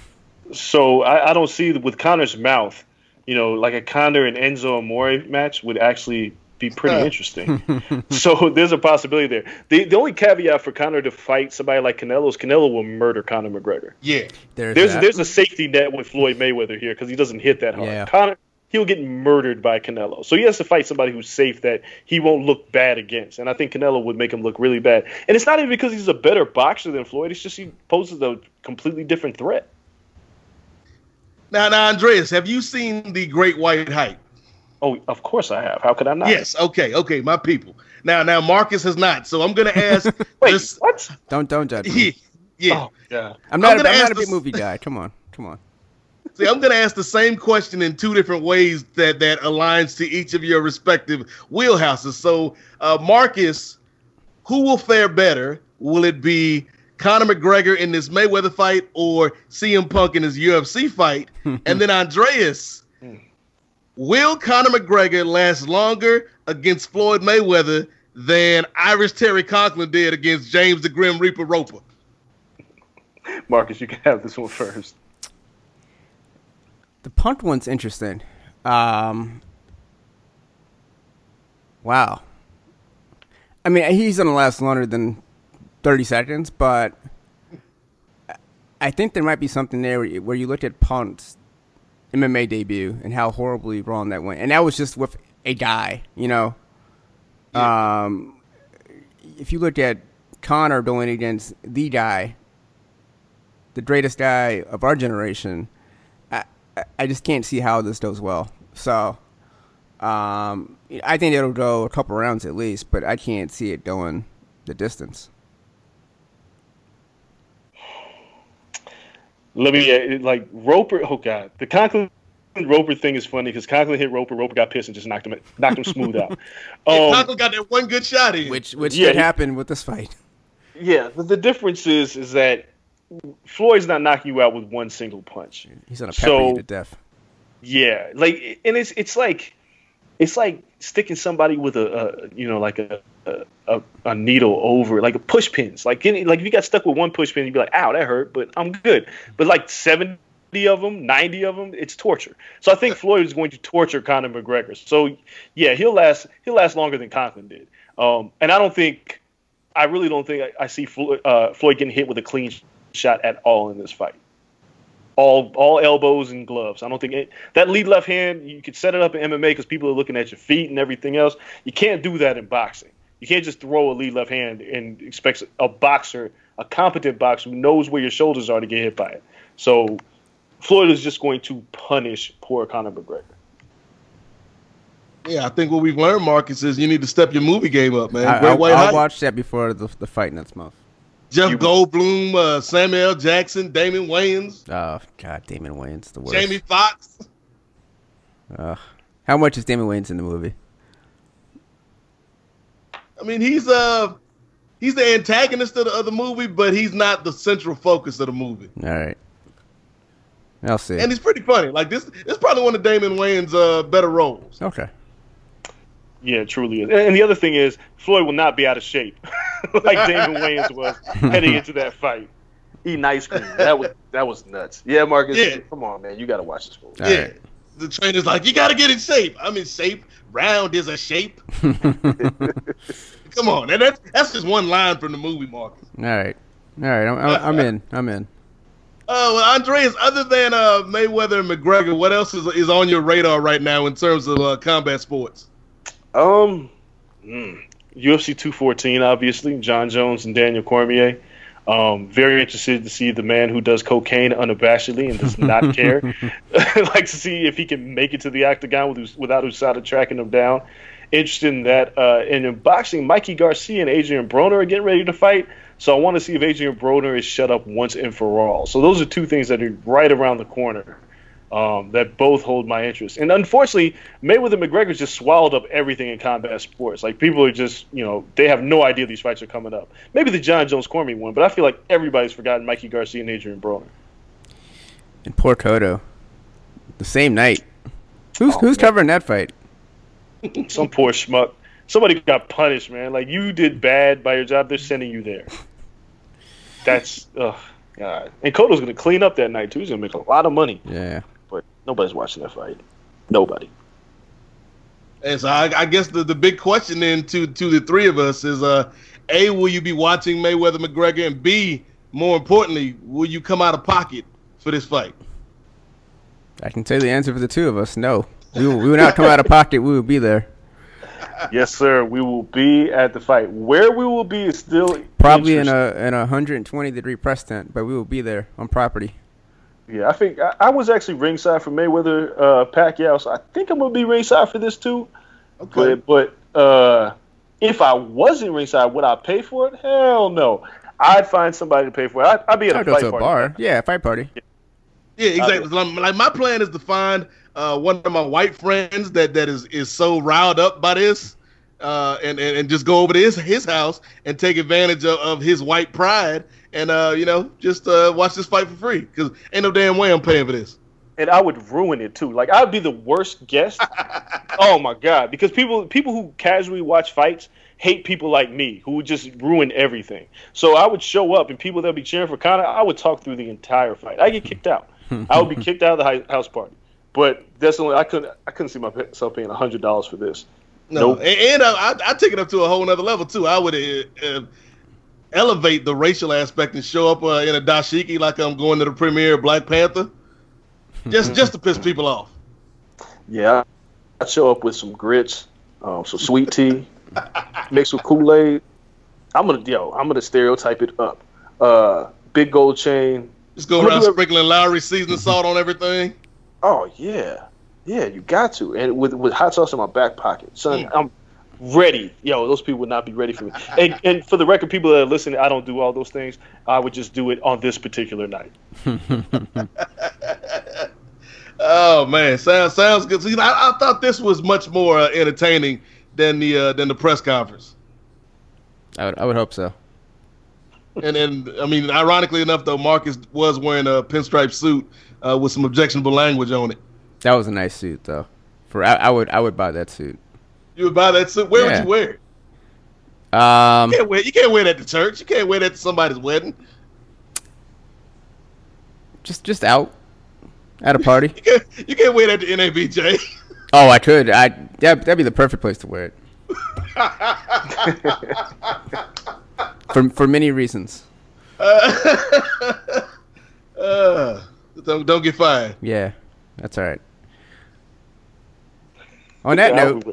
So I don't see with Conor's mouth, like a Conor and Enzo Amore match would actually be pretty interesting. So there's a possibility there. The only caveat for Conor to fight somebody like Canelo is Canelo will murder Conor McGregor. Yeah. There's a safety net with Floyd Mayweather here because he doesn't hit that hard. Yeah. Conor, he'll get murdered by Canelo. So he has to fight somebody who's safe that he won't look bad against. And I think Canelo would make him look really bad. And it's not even because he's a better boxer than Floyd. It's just he poses a completely different threat. Now, Andreas, have you seen The Great White Hype? Oh, of course I have. How could I not? Yes. Okay, my people. Now Marcus has not. So I'm going to ask. Wait, what? Don't judge me. Yeah. Oh, yeah. I'm not a big movie guy. Come on. See, I'm going to ask the same question in two different ways that aligns to each of your respective wheelhouses. So, Marcus, who will fare better? Will it be Conor McGregor in this Mayweather fight or CM Punk in his UFC fight? And then Andreas, will Conor McGregor last longer against Floyd Mayweather than Irish Terry Conklin did against James the Grim Reaper Roper? Marcus, you can have this one first. The Punk one's interesting. Wow. I mean, he's going to last longer than 30 seconds, but I think there might be something there where you look at Punk's MMA debut and how horribly wrong that went. And that was just with a guy, Yeah. If you look at Conor going against the guy, the greatest guy of our generation, I just can't see how this goes well. So I think it'll go a couple rounds at least, but I can't see it going the distance. Let me Roper. Oh God, the Conklin Roper thing is funny because Conklin hit Roper. Roper got pissed and just knocked him smooth out. Conklin got that one good shot in, which did happen with this fight. Yeah, the difference is that Floyd's not knocking you out with one single punch. He's gonna pepper you to death. Yeah, and it's like sticking somebody with a needle over like a push pins. Like if you got stuck with one push pin, you'd be like, "Ow, that hurt," but I'm good. But like 70 of them, 90 of them, it's torture. So I think Floyd is going to torture Conor McGregor. So yeah, he'll last longer than Conklin did. And I really don't think I see Floyd getting hit with a clean shot at all in this fight. All elbows and gloves. I don't think that lead left hand, you could set it up in MMA because people are looking at your feet and everything else. You can't do that in boxing. You can't just throw a lead left hand and expect a competent boxer who knows where your shoulders are to get hit by it. So Floyd is just going to punish poor Conor McGregor. Yeah, I think what we've learned, Marcus, is you need to step your movie game up, man. I'll watch that before the fight next month. Jeff Goldblum, Samuel Jackson, Damon Wayans. Oh, God, Damon Wayans, the worst. Jamie Foxx. How much is Damon Wayans in the movie? I mean, he's the antagonist of the movie, but he's not the central focus of the movie. All right. I'll see. And he's pretty funny. Like, this is probably one of Damon Wayans' better roles. Okay. Yeah, it truly is. And the other thing is, Floyd will not be out of shape like Damon Wayans was heading into that fight. Eating ice cream. That was nuts. Yeah, Marcus, come on, man. You got to watch this movie. Yeah. Right. The trainer's like, you got to get in shape. I'm in shape. Round is a shape. Come on. And that's just one line from the movie, Marcus. All right. I'm in. Well, Andreas, other than Mayweather and McGregor, what else is on your radar right now in terms of combat sports? UFC 214, obviously, John Jones and Daniel Cormier. Very interested to see the man who does cocaine unabashedly and does not care. Like to see if he can make it to the octagon without USADA tracking him down. Interested in that. And in boxing, Mikey Garcia and Adrian Broner are getting ready to fight. So I want to see if Adrian Broner is shut up once and for all. So those are two things that are right around the corner. That both hold my interest. And unfortunately, Mayweather and McGregor just swallowed up everything in combat sports. Like, people are just, they have no idea these fights are coming up. Maybe the John Jones Cormier one, but I feel like everybody's forgotten Mikey Garcia and Adrian Broner. And poor Cotto. The same night. Who's covering that fight? Some poor schmuck. Somebody got punished, man. Like, you did bad by your job, they're sending you there. That's, God. And Cotto's going to clean up that night, too. He's going to make a lot of money. Yeah. But nobody's watching that fight. Nobody. And so I guess the big question then to the three of us is, A, will you be watching Mayweather McGregor? And B, more importantly, will you come out of pocket for this fight? I can tell you the answer for the two of us. No. We will not come out of pocket. We will be there. Yes, sir. We will be at the fight. Where we will be is still probably in a 120-degree press tent, but we will be there on property. Yeah, I think I was actually ringside for Mayweather Pacquiao, so I think I'm gonna be ringside for this too. Okay. But if I wasn't ringside, would I pay for it? Hell no. I'd find somebody to pay for it. I'd be at a fight party. Bar. Yeah, a fight party. Yeah, exactly. Like my plan is to find one of my white friends that is so riled up by this, and just go over to his house and take advantage of his white pride, and just watch this fight for free, because ain't no damn way I'm paying for this. And I would ruin it too. Like, I'd be the worst guest. Oh my God, because people who casually watch fights hate people like me who would just ruin everything. So I would show up, and people that'd be cheering for Conor, I would talk through the entire fight. I get kicked out. I would be kicked out of the house party. But definitely, I couldn't see myself paying $100 for this. No, nope. And I take it up to a whole nother level too. I would elevate the racial aspect and show up in a dashiki like I'm going to the premiere of Black Panther, just to piss people off. Yeah, I'd show up with some grits, some sweet tea, mixed with Kool-Aid. I'm gonna stereotype it up. Big gold chain. Just go around sprinkling Lowry seasoning salt on everything. Oh yeah, you got to, and with hot sauce in my back pocket, son. I'm ready. Those people would not be ready for me. And for the record, people that are listening, I don't do all those things. I would just do it on this particular night. Oh man, sounds good. See, I thought this was much more entertaining than the press conference. I would hope so. And I mean, ironically enough, though, Marcus was wearing a pinstripe suit with some objectionable language on it. That was a nice suit, though. I would buy that suit. You would buy that suit? Where would you wear it? You can't wear that to church. You can't wear that to somebody's wedding. Just out at a party. You can't wear that to NABJ. Oh, I could. That'd be the perfect place to wear it. For many reasons. Don't get fired. Yeah, that's all right. On that note,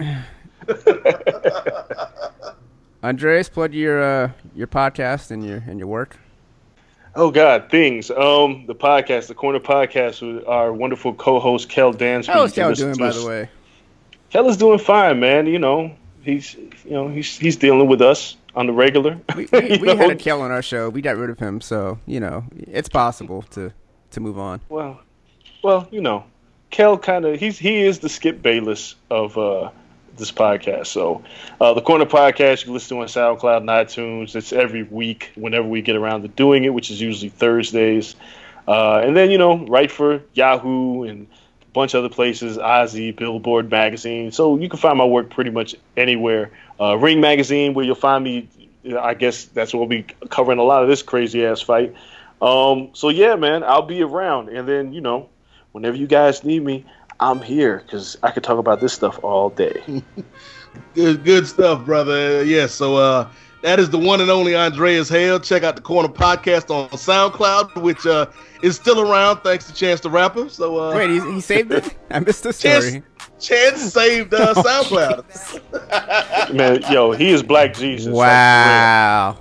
Andreas, plug your podcast and your work. Oh God, things. The podcast, the Corner Podcast, with our wonderful co-host Kel Dansby. How's Kel doing, by the way? Kel is doing fine, man. He's dealing with us on the regular. We had a Kel on our show. We got rid of him, so it's possible to move on. Well, Kel he is the Skip Bayless of this podcast. So the Corner Podcast, you can listen to on SoundCloud and iTunes. It's every week whenever we get around to doing it, which is usually Thursdays. And then write for Yahoo and a bunch of other places, Ozzy, Billboard Magazine. So you can find my work pretty much anywhere. Ring Magazine, where you'll find me. I guess that's where we'll be covering a lot of this crazy ass fight. So yeah, man, I'll be around. And then, whenever you guys need me, I'm here, because I could talk about this stuff all day. Good stuff, brother. Yes, so that is the one and only Andreas Hale. Check out the Corner Podcast on SoundCloud, which is still around thanks to Chance the Rapper. So wait, he saved it? I missed the story. Chance saved SoundCloud. Man, he is Black Jesus. Wow.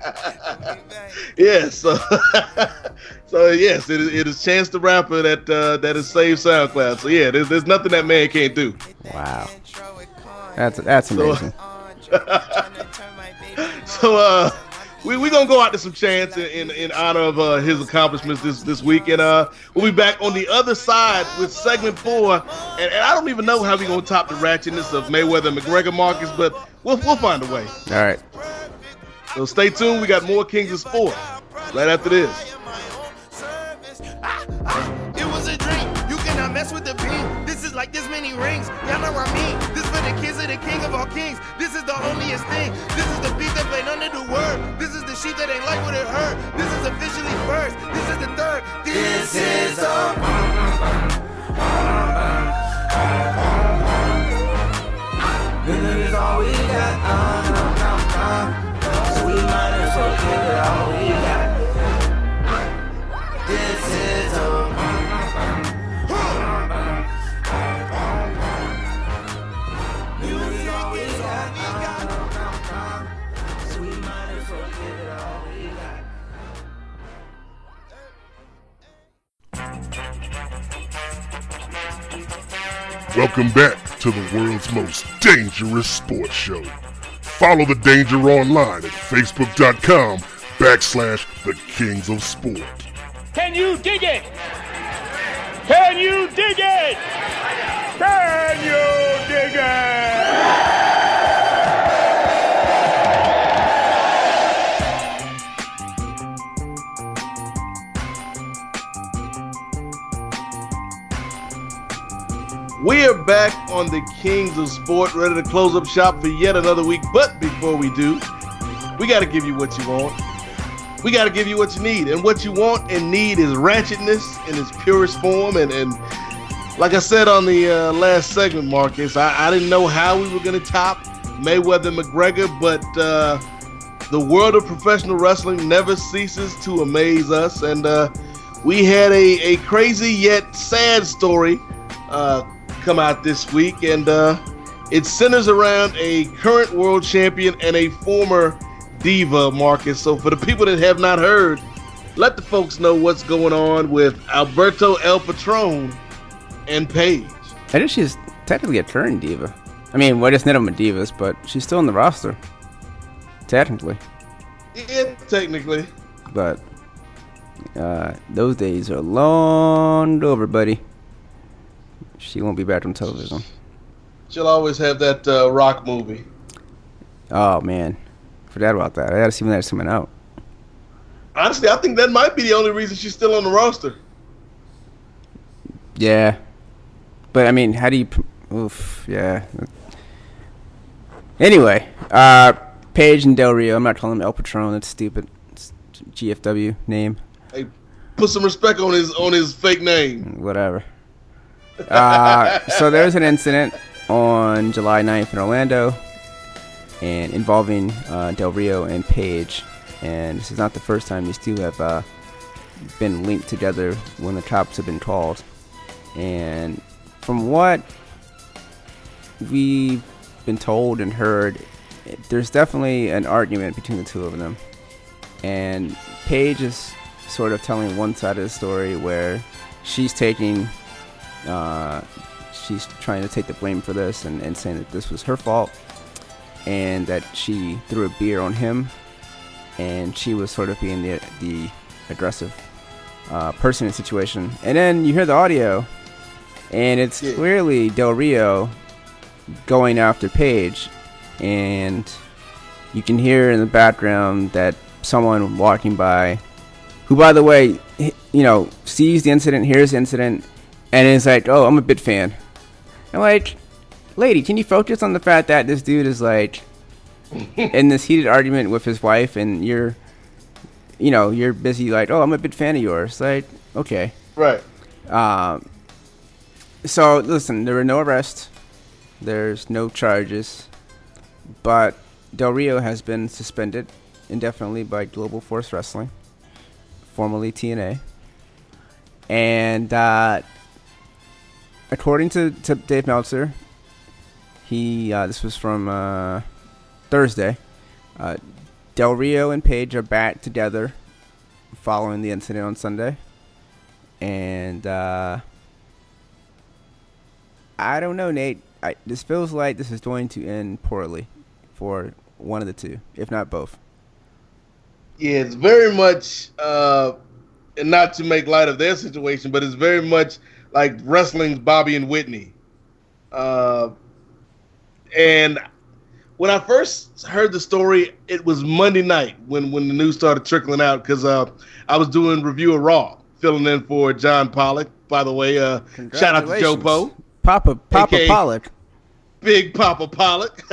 Yes. So yes, it is Chance the Rapper that has saved SoundCloud. So yeah, there's nothing that man can't do. Wow. That's amazing. So we gonna go out to some Chance in honor of his accomplishments this week, and we'll be back on the other side with segment 4. And I don't even know how we gonna top the ratchetness of Mayweather and McGregor, Marcus, but we'll find a way. All right. So stay tuned. We got more Kings of Sport right after this. It was a dream. You cannot mess with the beam. This is like this many rings. Y'all know what I mean. This for the kids of the king of all kings. This is the holiest thing. This is the beat that played under the word. This is the sheep that ain't like what it heard. This is officially first. Welcome back to the world's most dangerous sports show. Follow the danger online at facebook.com/the Kings of Sport. Can you dig it? Can you dig it? Can you dig it? We are back on the Kings of Sport, ready to close up shop for yet another week. But before we do, we got to give you what you want. We got to give you what you need. And what you want and need is ratchetness in its purest form. And like I said on the last segment, Marcus, I didn't know how we were going to top Mayweather and McGregor, but the world of professional wrestling never ceases to amaze us. And we had a crazy yet sad story come out this week, and it centers around a current world champion and a former diva, Marcus. So for the people that have not heard, let the folks know what's going on with Alberto El Patron and Paige. I think she's technically a current diva. I mean, well, just none of them are divas, but she's still in the roster. Technically. Yeah, technically. But those days are long over, buddy. She won't be back on television. She'll always have that rock movie. Oh, man. Forgot about that. I gotta see when that's coming out. Honestly, I think that might be the only reason she's still on the roster. Yeah. But, I mean, how do you... Oof, yeah. Anyway, Paige and Del Rio. I'm not calling him El Patron. That's stupid. It's GFW name. Hey, put some respect on his fake name. Whatever. So there was an incident on July 9th in Orlando and involving Del Rio and Paige, and this is not the first time these two have been linked together when the cops have been called. And from what we've been told and heard, there's definitely an argument between the two of them, and Paige is sort of telling one side of the story where she's trying to take the blame for this and saying that this was her fault and that she threw a beer on him and she was sort of being the aggressive person in the situation. And then you hear the audio and it's clearly Del Rio going after Paige, and you can hear in the background that someone walking by, who by the way, sees the incident, hears the incident, and is like, oh, I'm a bit fan. I'm like, lady, can you focus on the fact that this dude is like in this heated argument with his wife, and you're busy like, oh, I'm a bit fan of yours. Like, okay. Right. So, listen, there were no arrests. There's no charges. But Del Rio has been suspended indefinitely by Global Force Wrestling, formerly TNA. And according to Dave Meltzer, this was from Thursday, Del Rio and Paige are back together following the incident on Sunday. And I don't know, Nate. This feels like this is going to end poorly for one of the two, if not both. Yeah, it's very much, and not to make light of their situation, but it's very much like wrestling's Bobby and Whitney. And when I first heard the story, it was Monday night when the news started trickling out, because I was doing review of Raw, filling in for John Pollock. By the way, shout out to Joe Poe. Papa Pollock. Big Papa Pollock.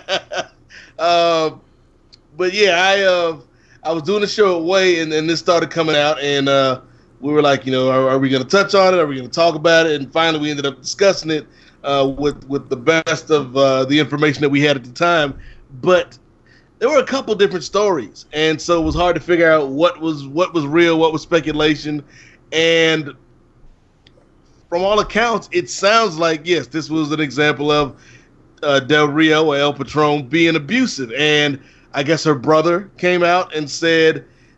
But yeah, I was doing the show at Way, and this started coming out, and we were like, are we going to touch on it? Are we going to talk about it? And finally, we ended up discussing it with the best of the information that we had at the time. But there were a couple different stories, and so it was hard to figure out what was real, what was speculation. And from all accounts, it sounds like, yes, this was an example of Del Rio or El Patron being abusive. And I guess her brother came out and said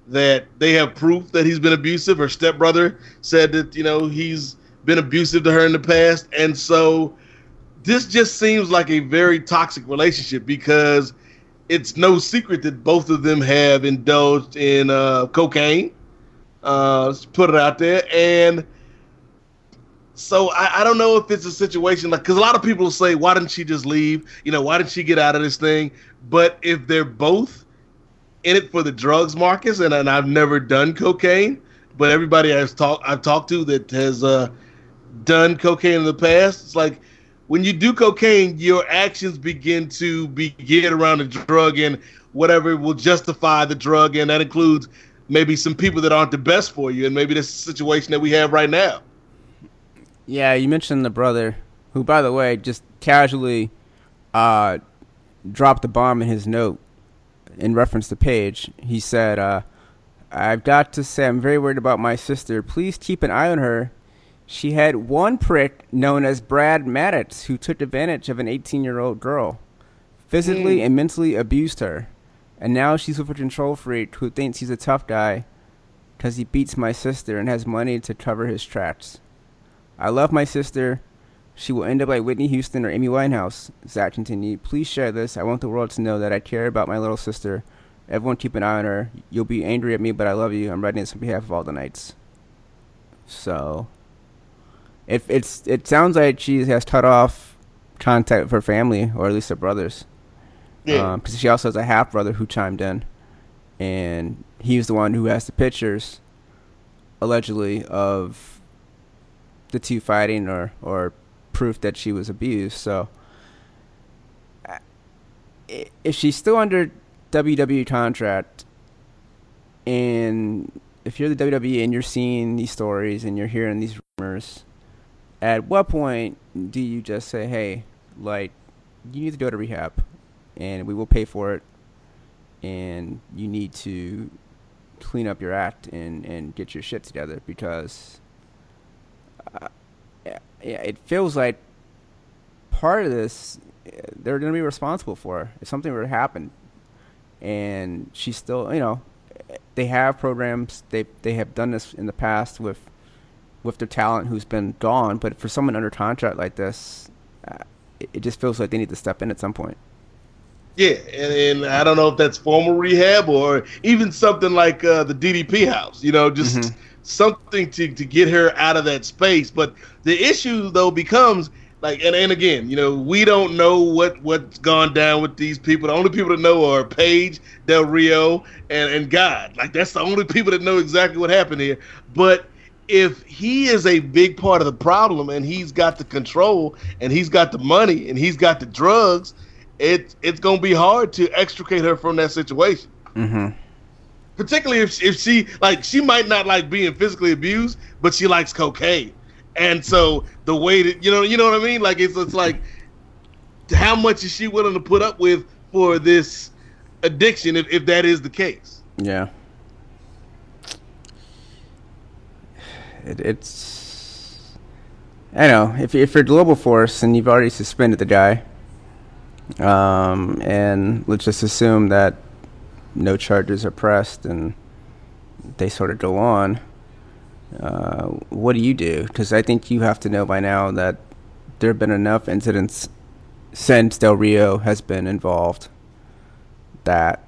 that they have proof that he's been abusive. Her stepbrother said that, he's been abusive to her in the past. And so this just seems like a very toxic relationship because it's no secret that both of them have indulged in cocaine. Let's put it out there. And so I don't know if it's a situation because a lot of people say, why didn't she just leave? Why didn't she get out of this thing? But if they're both in it for the drugs, Marcus, and I've never done cocaine, but everybody I've talked to that has done cocaine in the past, it's like when you do cocaine, your actions begin to be geared around the drug and whatever will justify the drug, and that includes maybe some people that aren't the best for you, and maybe this is the situation that we have right now. Yeah, you mentioned the brother, who, by the way, just casually dropped the bomb in his note in reference to Paige. He said, I've got to say I'm very worried about my sister. Please keep an eye on her. She had one prick known as Brad Maddox who took advantage of an 18-year-old girl, physically and mentally abused her. And now she's with a control freak who thinks he's a tough guy because he beats my sister and has money to cover his tracks. I love my sister. She will end up like Whitney Houston or Amy Winehouse. Zach continued, please share this. I want the world to know that I care about my little sister. Everyone keep an eye on her. You'll be angry at me, but I love you. I'm writing this on behalf of all the Knights. So, it sounds like she has cut off contact with her family, or at least her brothers. Yeah. Because she also has a half-brother who chimed in. And he's the one who has the pictures, allegedly, of the two fighting or proof that she was abused. So if she's still under WWE contract, and if you're the WWE and you're seeing these stories and you're hearing these rumors, at what point do you just say, hey, like, you need to go to rehab and we will pay for it, and you need to clean up your act and get your shit together? Because it feels like part of this they're going to be responsible for if something were to happen. And she's still, they have programs. They have done this in the past with their talent who's been gone. But for someone under contract like this, it just feels like they need to step in at some point. Yeah, and I don't know if that's formal rehab or even something like the DDP house, just something to get her out of that space. But the issue, though, becomes, like, and again, we don't know what's gone down with these people. The only people that know are Paige, Del Rio, and God. Like, that's the only people that know exactly what happened here. But if he is a big part of the problem and he's got the control and he's got the money and he's got the drugs, it's going to be hard to extricate her from that situation. Mm-hmm. Particularly if she might not like being physically abused, but she likes cocaine. And so the way that, you know what I mean? Like, it's like, how much is she willing to put up with for this addiction if that is the case? Yeah. It's, I know, if you're Global Force and you've already suspended the guy, and let's just assume that no charges are pressed and they sort of go on, what do you do? Because I think you have to know by now that there have been enough incidents since Del Rio has been involved that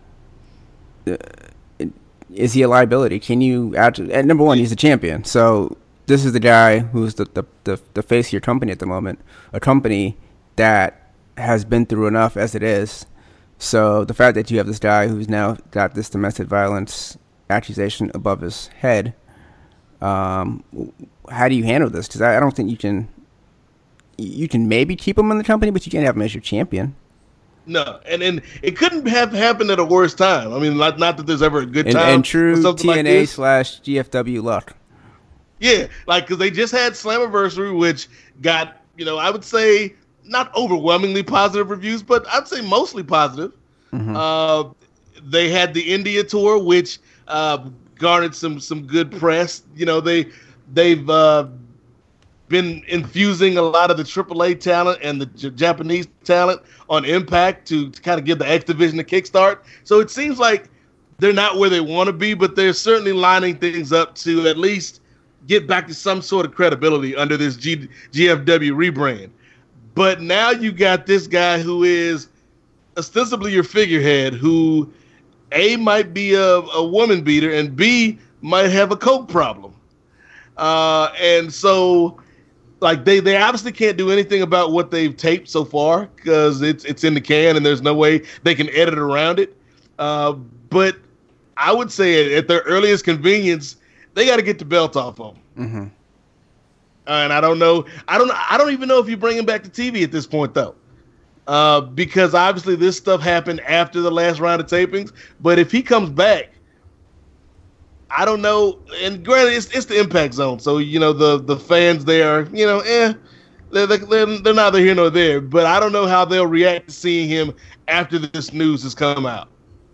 is he a liability? Can you actually, and number one, he's a champion, so this is the guy who's the face of your company at the moment, a company that has been through enough as it is. So the fact that you have this guy who's now got this domestic violence accusation above his head, how do you handle this? Because I don't think you can maybe keep him in the company, but you can't have him as your champion. No, and it couldn't have happened at a worse time. I mean, not that there's ever a good time. And true TNA / GFW luck. Yeah, like, because they just had Slammiversary, which got, I would say, not overwhelmingly positive reviews, but I'd say mostly positive. Mm-hmm. They had the India tour, which garnered some good press. They've been infusing a lot of the AAA talent and the Japanese talent on Impact to kind of give the X Division a kickstart. So it seems like they're not where they want to be, but they're certainly lining things up to at least get back to some sort of credibility under this GFW rebrand. But now you got this guy who is ostensibly your figurehead, who A, might be a woman beater, and B, might have a coke problem. And so, like, they obviously can't do anything about what they've taped so far because it's in the can and there's no way they can edit around it. But I would say at their earliest convenience, they got to get the belt off of them. Mm-hmm. And I don't know. I don't even know if you bring him back to TV at this point, though. Because obviously this stuff happened after the last round of tapings. But if he comes back, I don't know. And granted, it's the Impact Zone, so the fans there, they're neither here nor there. But I don't know how they'll react to seeing him after this news has come out.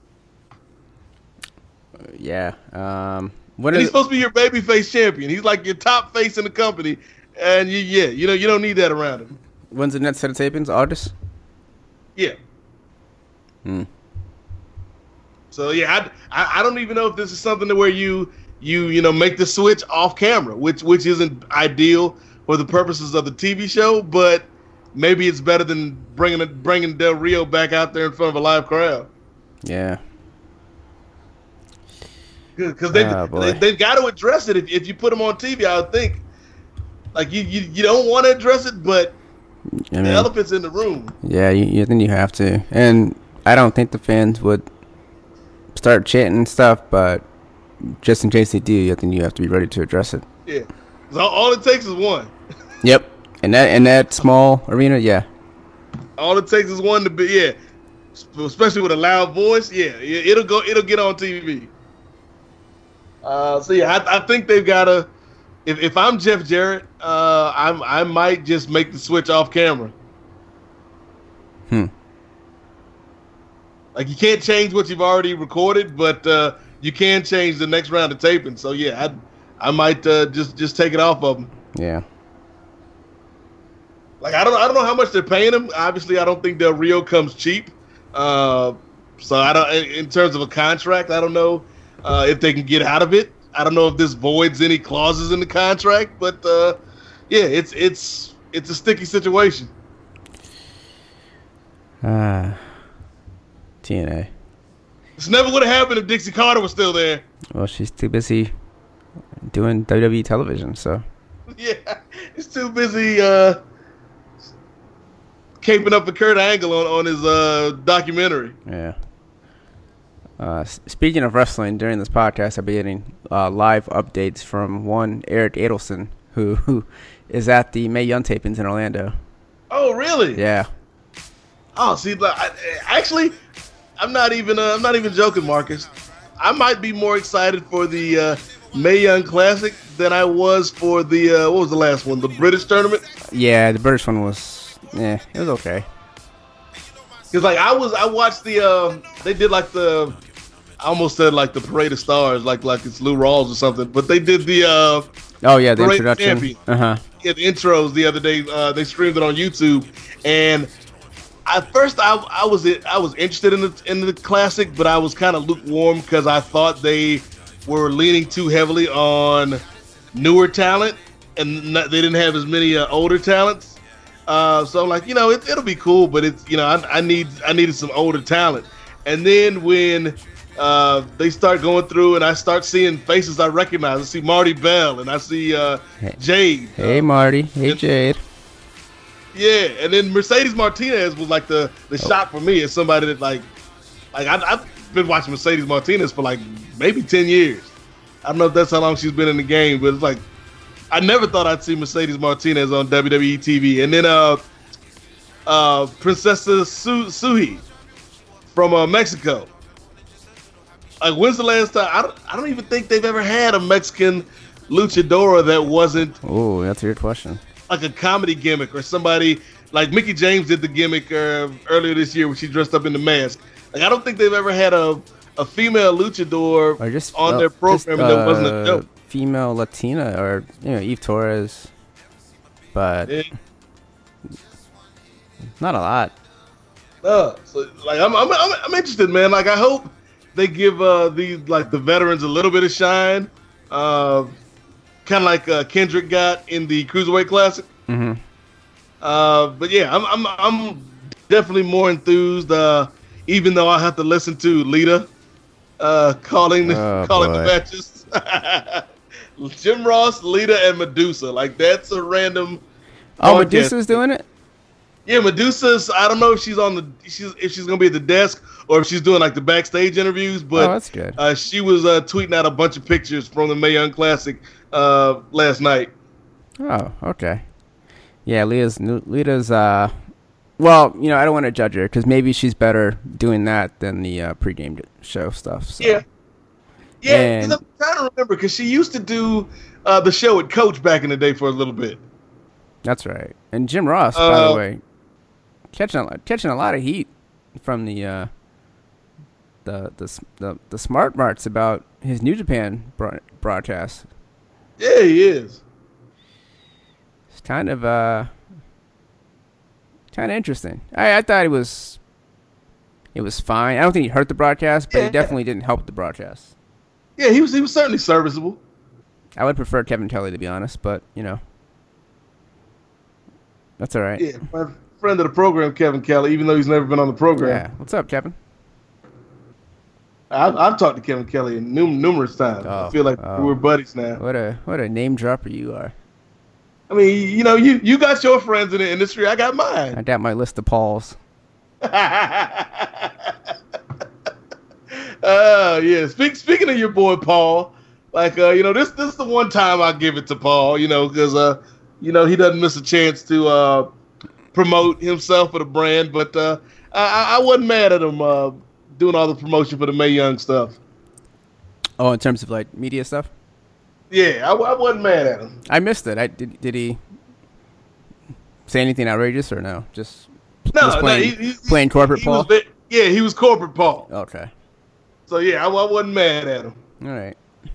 Yeah. He's supposed to be your babyface champion. He's like your top face in the company, and you don't need that around him. When's the next set of tapings? August? Yeah. So yeah, I don't even know if this is something to where you make the switch off camera, which isn't ideal for the purposes of the TV show, but maybe it's better than bringing Del Rio back out there in front of a live crowd. Yeah. Because they've got to address it. If you put them on TV, I would think, like, you don't want to address it, but the elephant's in the room. Yeah, then you have to. And I don't think the fans would start chanting and stuff, but just in case they do, I think you have to be ready to address it. Yeah. All it takes is one. Yep. In that small arena, yeah. All it takes is one to be, yeah. Especially with a loud voice, yeah. It'll get on TV. So yeah, I think they've got to. If I'm Jeff Jarrett, I might just make the switch off camera. Like, you can't change what you've already recorded, but you can change the next round of taping. So yeah, I might just take it off of them. Yeah. Like, I don't know how much they're paying him. Obviously, I don't think Del Rio comes cheap. So I don't. In terms of a contract, I don't know. If they can get out of it. I don't know if this voids any clauses in the contract, but yeah, it's a sticky situation. TNA. This never would have happened if Dixie Carter was still there. Well, she's too busy doing WWE television, so. Yeah, he's too busy caping up for Kurt Angle on his documentary. Yeah. Speaking of wrestling, during this podcast, I'll be getting live updates from one Eric Adelson, who is at the Mae Young tapings in Orlando. Oh, really? Yeah. Oh, see, actually, I'm not even joking, Marcus. I might be more excited for the Mae Young Classic than I was for the what was the last one? The British tournament? Yeah, the British one was, it was okay. Because I watched the they did like the, I almost said like the Parade of Stars, like it's Lou Rawls or something, but they did the the introduction. Yeah, the intros the other day. They streamed it on YouTube, and at first I was interested in the classic, but I was kind of lukewarm because I thought they were leaning too heavily on newer talent, and they didn't have as many older talents. So I'm like, it'll be cool, but it's, I needed some older talent. And then when they start going through and I start seeing faces I recognize, I see Marty Bell and I see Jade. Hey, Marty. Hey, Jade. Yeah, and then Mercedes Martinez was like the shot for me as somebody that like I've been watching Mercedes Martinez for like maybe 10 years. I don't know if that's how long she's been in the game, but it's like, I never thought I'd see Mercedes Martinez on WWE TV. And then Princesa Suhi from Mexico. Like, when's the last time? I don't even think they've ever had a Mexican luchadora that wasn't. Oh, that's a weird question. Like a comedy gimmick or somebody like Mickie James did the gimmick earlier this year when she dressed up in the mask. Like, I don't think they've ever had a female luchador on their program that wasn't a joke. Female Latina or Eve Torres, but not a lot. So like I'm interested, man. Like, I hope they give the veterans a little bit of shine, kind of like Kendrick got in the Cruiserweight Classic. Mm-hmm. But yeah, I'm definitely more enthused. Even though I have to listen to Lita calling the matches. Jim Ross, Lita, and Medusa. Like, that's a random. Oh, Medusa's doing it? Yeah, Medusa's. I don't know if she's gonna be at the desk or if she's doing like the backstage interviews. But that's good. She was tweeting out a bunch of pictures from the Mae Young Classic last night. Oh, okay. Yeah, Lita's. Well, I don't want to judge her because maybe she's better doing that than the pregame show stuff. So. Yeah. Yeah, I'm trying to remember because she used to do the show with Coach back in the day for a little bit. That's right. And Jim Ross, by the way, catching a lot of heat from the smart marks about his New Japan broadcast. Yeah, he is. It's kind of interesting. I thought it was fine. I don't think he hurt the broadcast, but he definitely didn't help the broadcast. Yeah, he was certainly serviceable. I would prefer Kevin Kelly, to be honest, but that's all right. Yeah, my friend of the program, Kevin Kelly, even though he's never been on the program. Yeah, what's up, Kevin? I've talked to Kevin Kelly numerous times. I feel like we're buddies now. What a name dropper you are. I mean, you got your friends in the industry. I got mine. I got my list of Pauls. Yeah. Speaking of your boy Paul, like this is the one time I give it to Paul, because he doesn't miss a chance to promote himself for the brand. But I wasn't mad at him doing all the promotion for the Mae Young stuff. Oh, in terms of like media stuff. Yeah, I wasn't mad at him. I missed it. Did he say anything outrageous or no? Just playing corporate Paul. He was corporate Paul. Okay. So yeah, I wasn't mad at him. All right.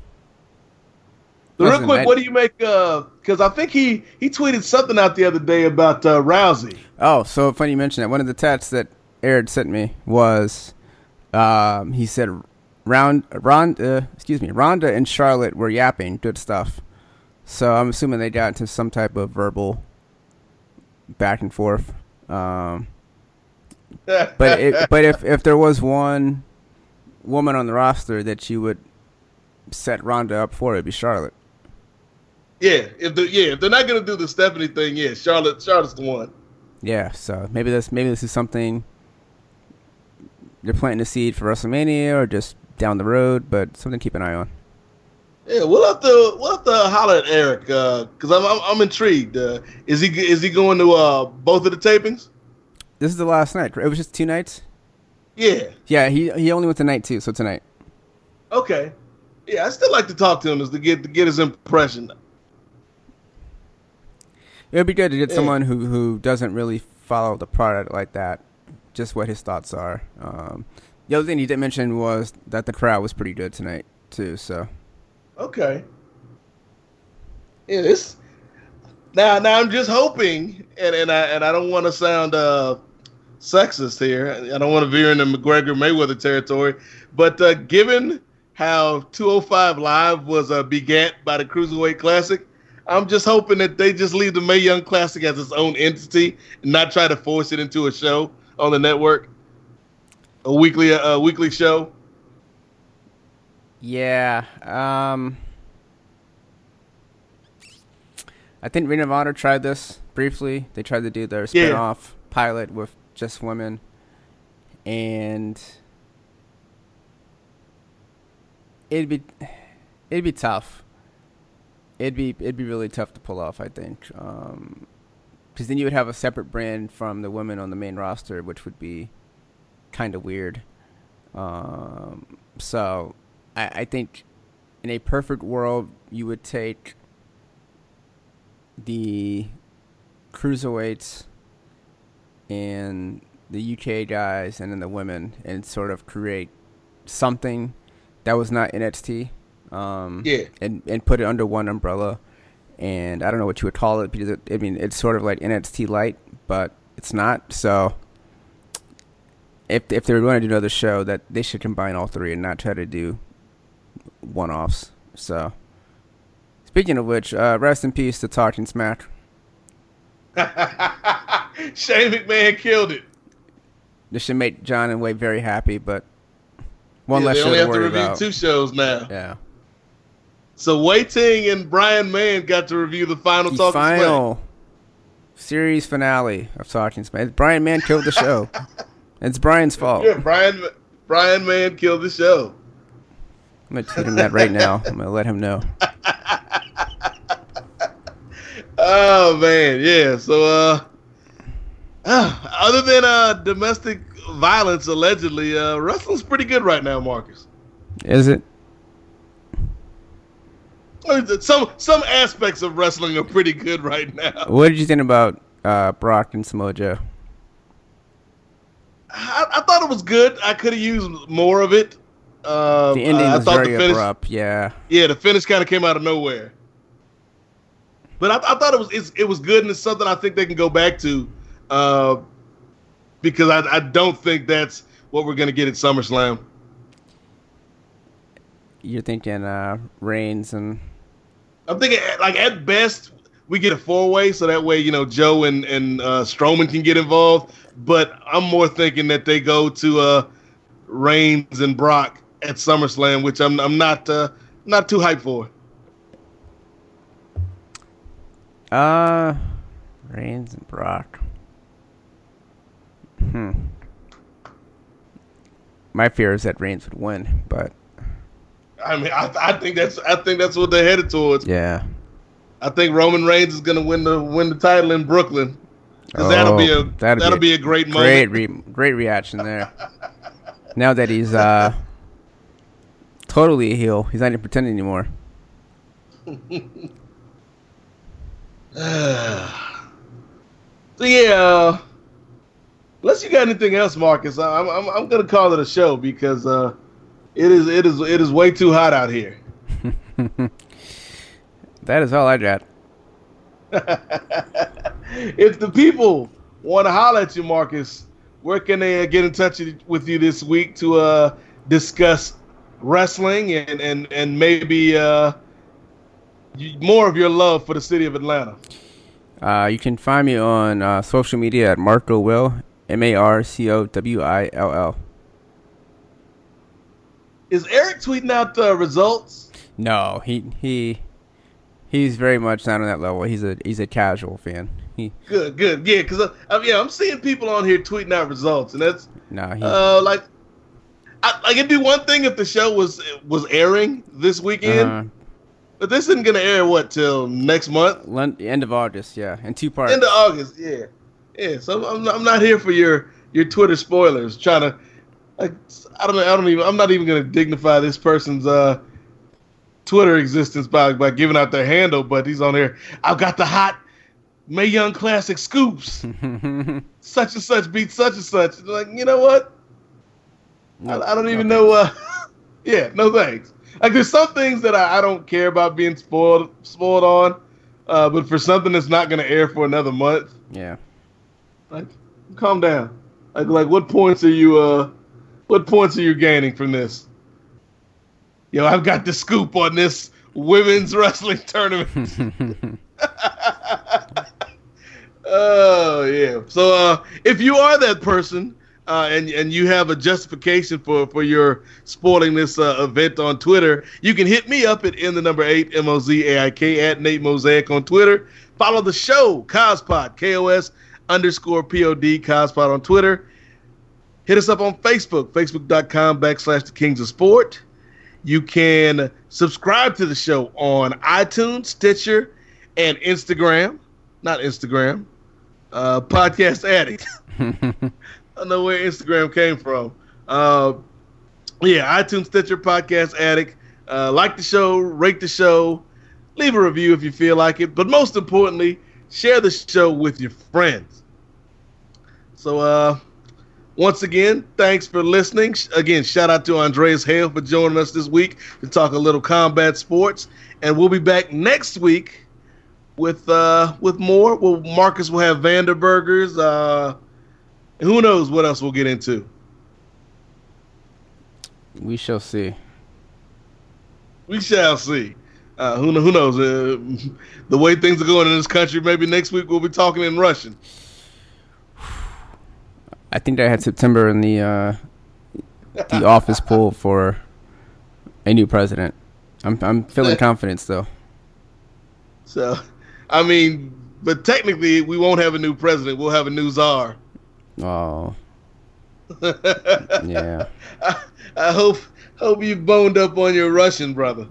So real quick, what do you make? Because I think he tweeted something out the other day about Rousey. Oh, so funny you mention that. One of the texts that Aaron sent me was, he said, Ronda and Charlotte were yapping good stuff. So I'm assuming they got into some type of verbal back and forth. But if there was one woman on the roster that you would set Ronda up for, it'd be Charlotte. Yeah, if they're not gonna do the Stephanie thing, yeah, Charlotte's the one. Yeah, so maybe this is something they're planting a seed for WrestleMania or just down the road, but something to keep an eye on. Yeah, we'll have to holler at Eric because I'm intrigued. Is he going to both of the tapings? This is the last night. It was just 2 nights. Yeah. Yeah, he only went to night 2, so tonight. Okay. Yeah, I still like to talk to him to get his impression. It would be good to get someone who doesn't really follow the product like that, just what his thoughts are. The other thing he did mention was that the crowd was pretty good tonight too. So. Okay. Yeah, now I'm just hoping, and I don't want to sound sexist here. I don't want to veer into McGregor Mayweather territory, but given how 205 Live was begat by the Cruiserweight Classic, I'm just hoping that they just leave the Mae Young Classic as its own entity and not try to force it into a show on the network, a weekly show. Yeah. I think Ring of Honor tried this briefly. They tried to do their spin-off pilot with just women, and it'd be tough. It'd be really tough to pull off, I think, because then you would have a separate brand from the women on the main roster, which would be kind of weird. So I think in a perfect world, you would take the cruiserweights and the UK guys and then the women and sort of create something that was not NXT. And put it under one umbrella, and I don't know what you would call it because it's sort of like NXT light, but it's not. So if they were going to do another show, that they should combine all three and not try to do one-offs. So, speaking of which, rest in peace to Talking Smack. Shane McMahon killed it. This should make John and Wade very happy, but one less they show only to have to worry review about. 2 shows now. Yeah. So Wei Ting and Brian Mann got to review the final The Talking final series finale of Talking Smack. Brian Mann killed the show. It's Brian's fault. Yeah, Brian Mann killed the show. I'm going to tweet him that right now. I'm going to let him know. Oh, man, yeah. So, other than domestic violence, allegedly, wrestling's pretty good right now, Marcus. Is it? I mean, some aspects of wrestling are pretty good right now. What did you think about Brock and Samoa Joe? I thought it was good. I could have used more of it. The ending was very abrupt. Yeah. Yeah, the finish kind of came out of nowhere. But I thought it was good, and it's something I think they can go back to, because I don't think that's what we're going to get at SummerSlam. You're thinking Reigns and... I'm thinking, like, at best, we get a 4-way, so that way, Joe and Strowman can get involved. But I'm more thinking that they go to Reigns and Brock at SummerSlam, which I'm not too hyped for. Reigns and Brock. My fear is that Reigns would win, but I mean, I think that's what they're headed towards. Yeah. I think Roman Reigns is going to win the title in Brooklyn, because that'll be a great moment. Great reaction there. Now that he's totally a heel, he's not even pretending anymore. So yeah, unless you got anything else, Marcus, I'm gonna call it a show, because it is way too hot out here. That is all I got. If the people want to holler at you, Marcus, where can they get in touch with you this week to discuss wrestling and maybe more of your love for the city of Atlanta? You can find me on social media at Marco Will, MarcoWill. Is Eric tweeting out results? No, he's very much not on that level. He's a casual fan. Good, yeah, because I'm seeing people on here tweeting out results, and that's it'd be one thing if the show was airing this weekend. But this isn't going to air, till next month? End of August, yeah. In 2 parts. End of August, yeah. Yeah, so I'm not here for your Twitter spoilers. Trying to, I'm not even going to dignify this person's Twitter existence by giving out their handle, but he's on there. I've got the hot Mae Young Classic scoops. Such and such beat such and such. Like, you know what? No, I don't even know. Yeah, no thanks. Like, there's some things that I don't care about being spoiled on, but for something that's not going to air for another month, yeah, like, calm down. Like what points are you gaining from this? Yo, I've got the scoop on this women's wrestling tournament. Oh yeah. So if you are that person, and you have a justification for your spoiling this event on Twitter, you can hit me up at @8 MOZAIK at Nate Mosaic on Twitter. Follow the show, Cospod, KOS_POD, Cospod on Twitter. Hit us up on Facebook, Facebook.com/The Kings of Sport. You can subscribe to the show on iTunes, Stitcher, and Instagram. Not Instagram. Podcast Addict. I don't know where Instagram came from. iTunes, Stitcher, Podcast Addict. Like the show, rate the show, leave a review if you feel like it. But most importantly, share the show with your friends. So, once again, thanks for listening. Again, shout out to Andreas Hale for joining us this week to talk a little combat sports. And we'll be back next week with more. Well, Marcus will have Vanderburgers. Who knows what else we'll get into. We shall see. We shall see. Who knows? The way things are going in this country, maybe next week we'll be talking in Russian. I think I had September in the office poll for a new president. I'm feeling confidence though. So, I mean, but technically we won't have a new president. We'll have a new czar. Oh. Yeah. I hope you boned up on your Russian brother.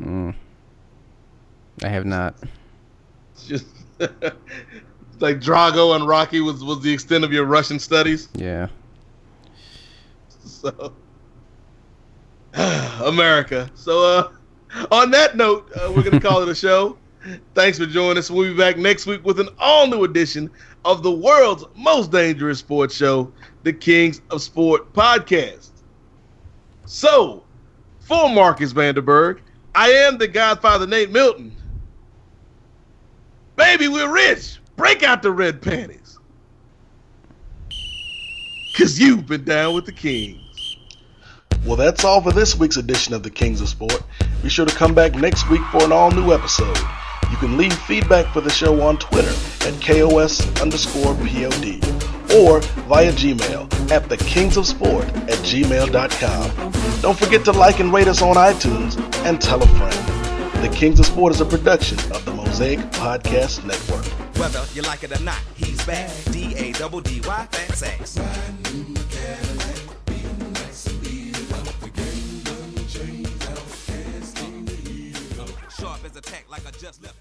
I have not. It's just like Drago and Rocky was the extent of your Russian studies. Yeah. So, America. So, on that note, we're going to call it a show. Thanks for joining us. We'll be back next week with an all-new edition of the world's most dangerous sports show, the Kings of Sport podcast. So, for Marcus Vanderberg, I am the Godfather Nate Milton. Baby, we're rich. Break out the red panties. Because you've been down with the Kings. Well, that's all for this week's edition of the Kings of Sport. Be sure to come back next week for an all-new episode. You can leave feedback for the show on Twitter at KOS_POD or via Gmail at thekingsofsport@gmail.com. Don't forget to like and rate us on iTunes and tell a friend. The Kings of Sport is a production of the Mosaic Podcast Network. Whether you like it or not, he's back. D-A-double-D-Y, fat sacks. Sharp as a tack like I just left.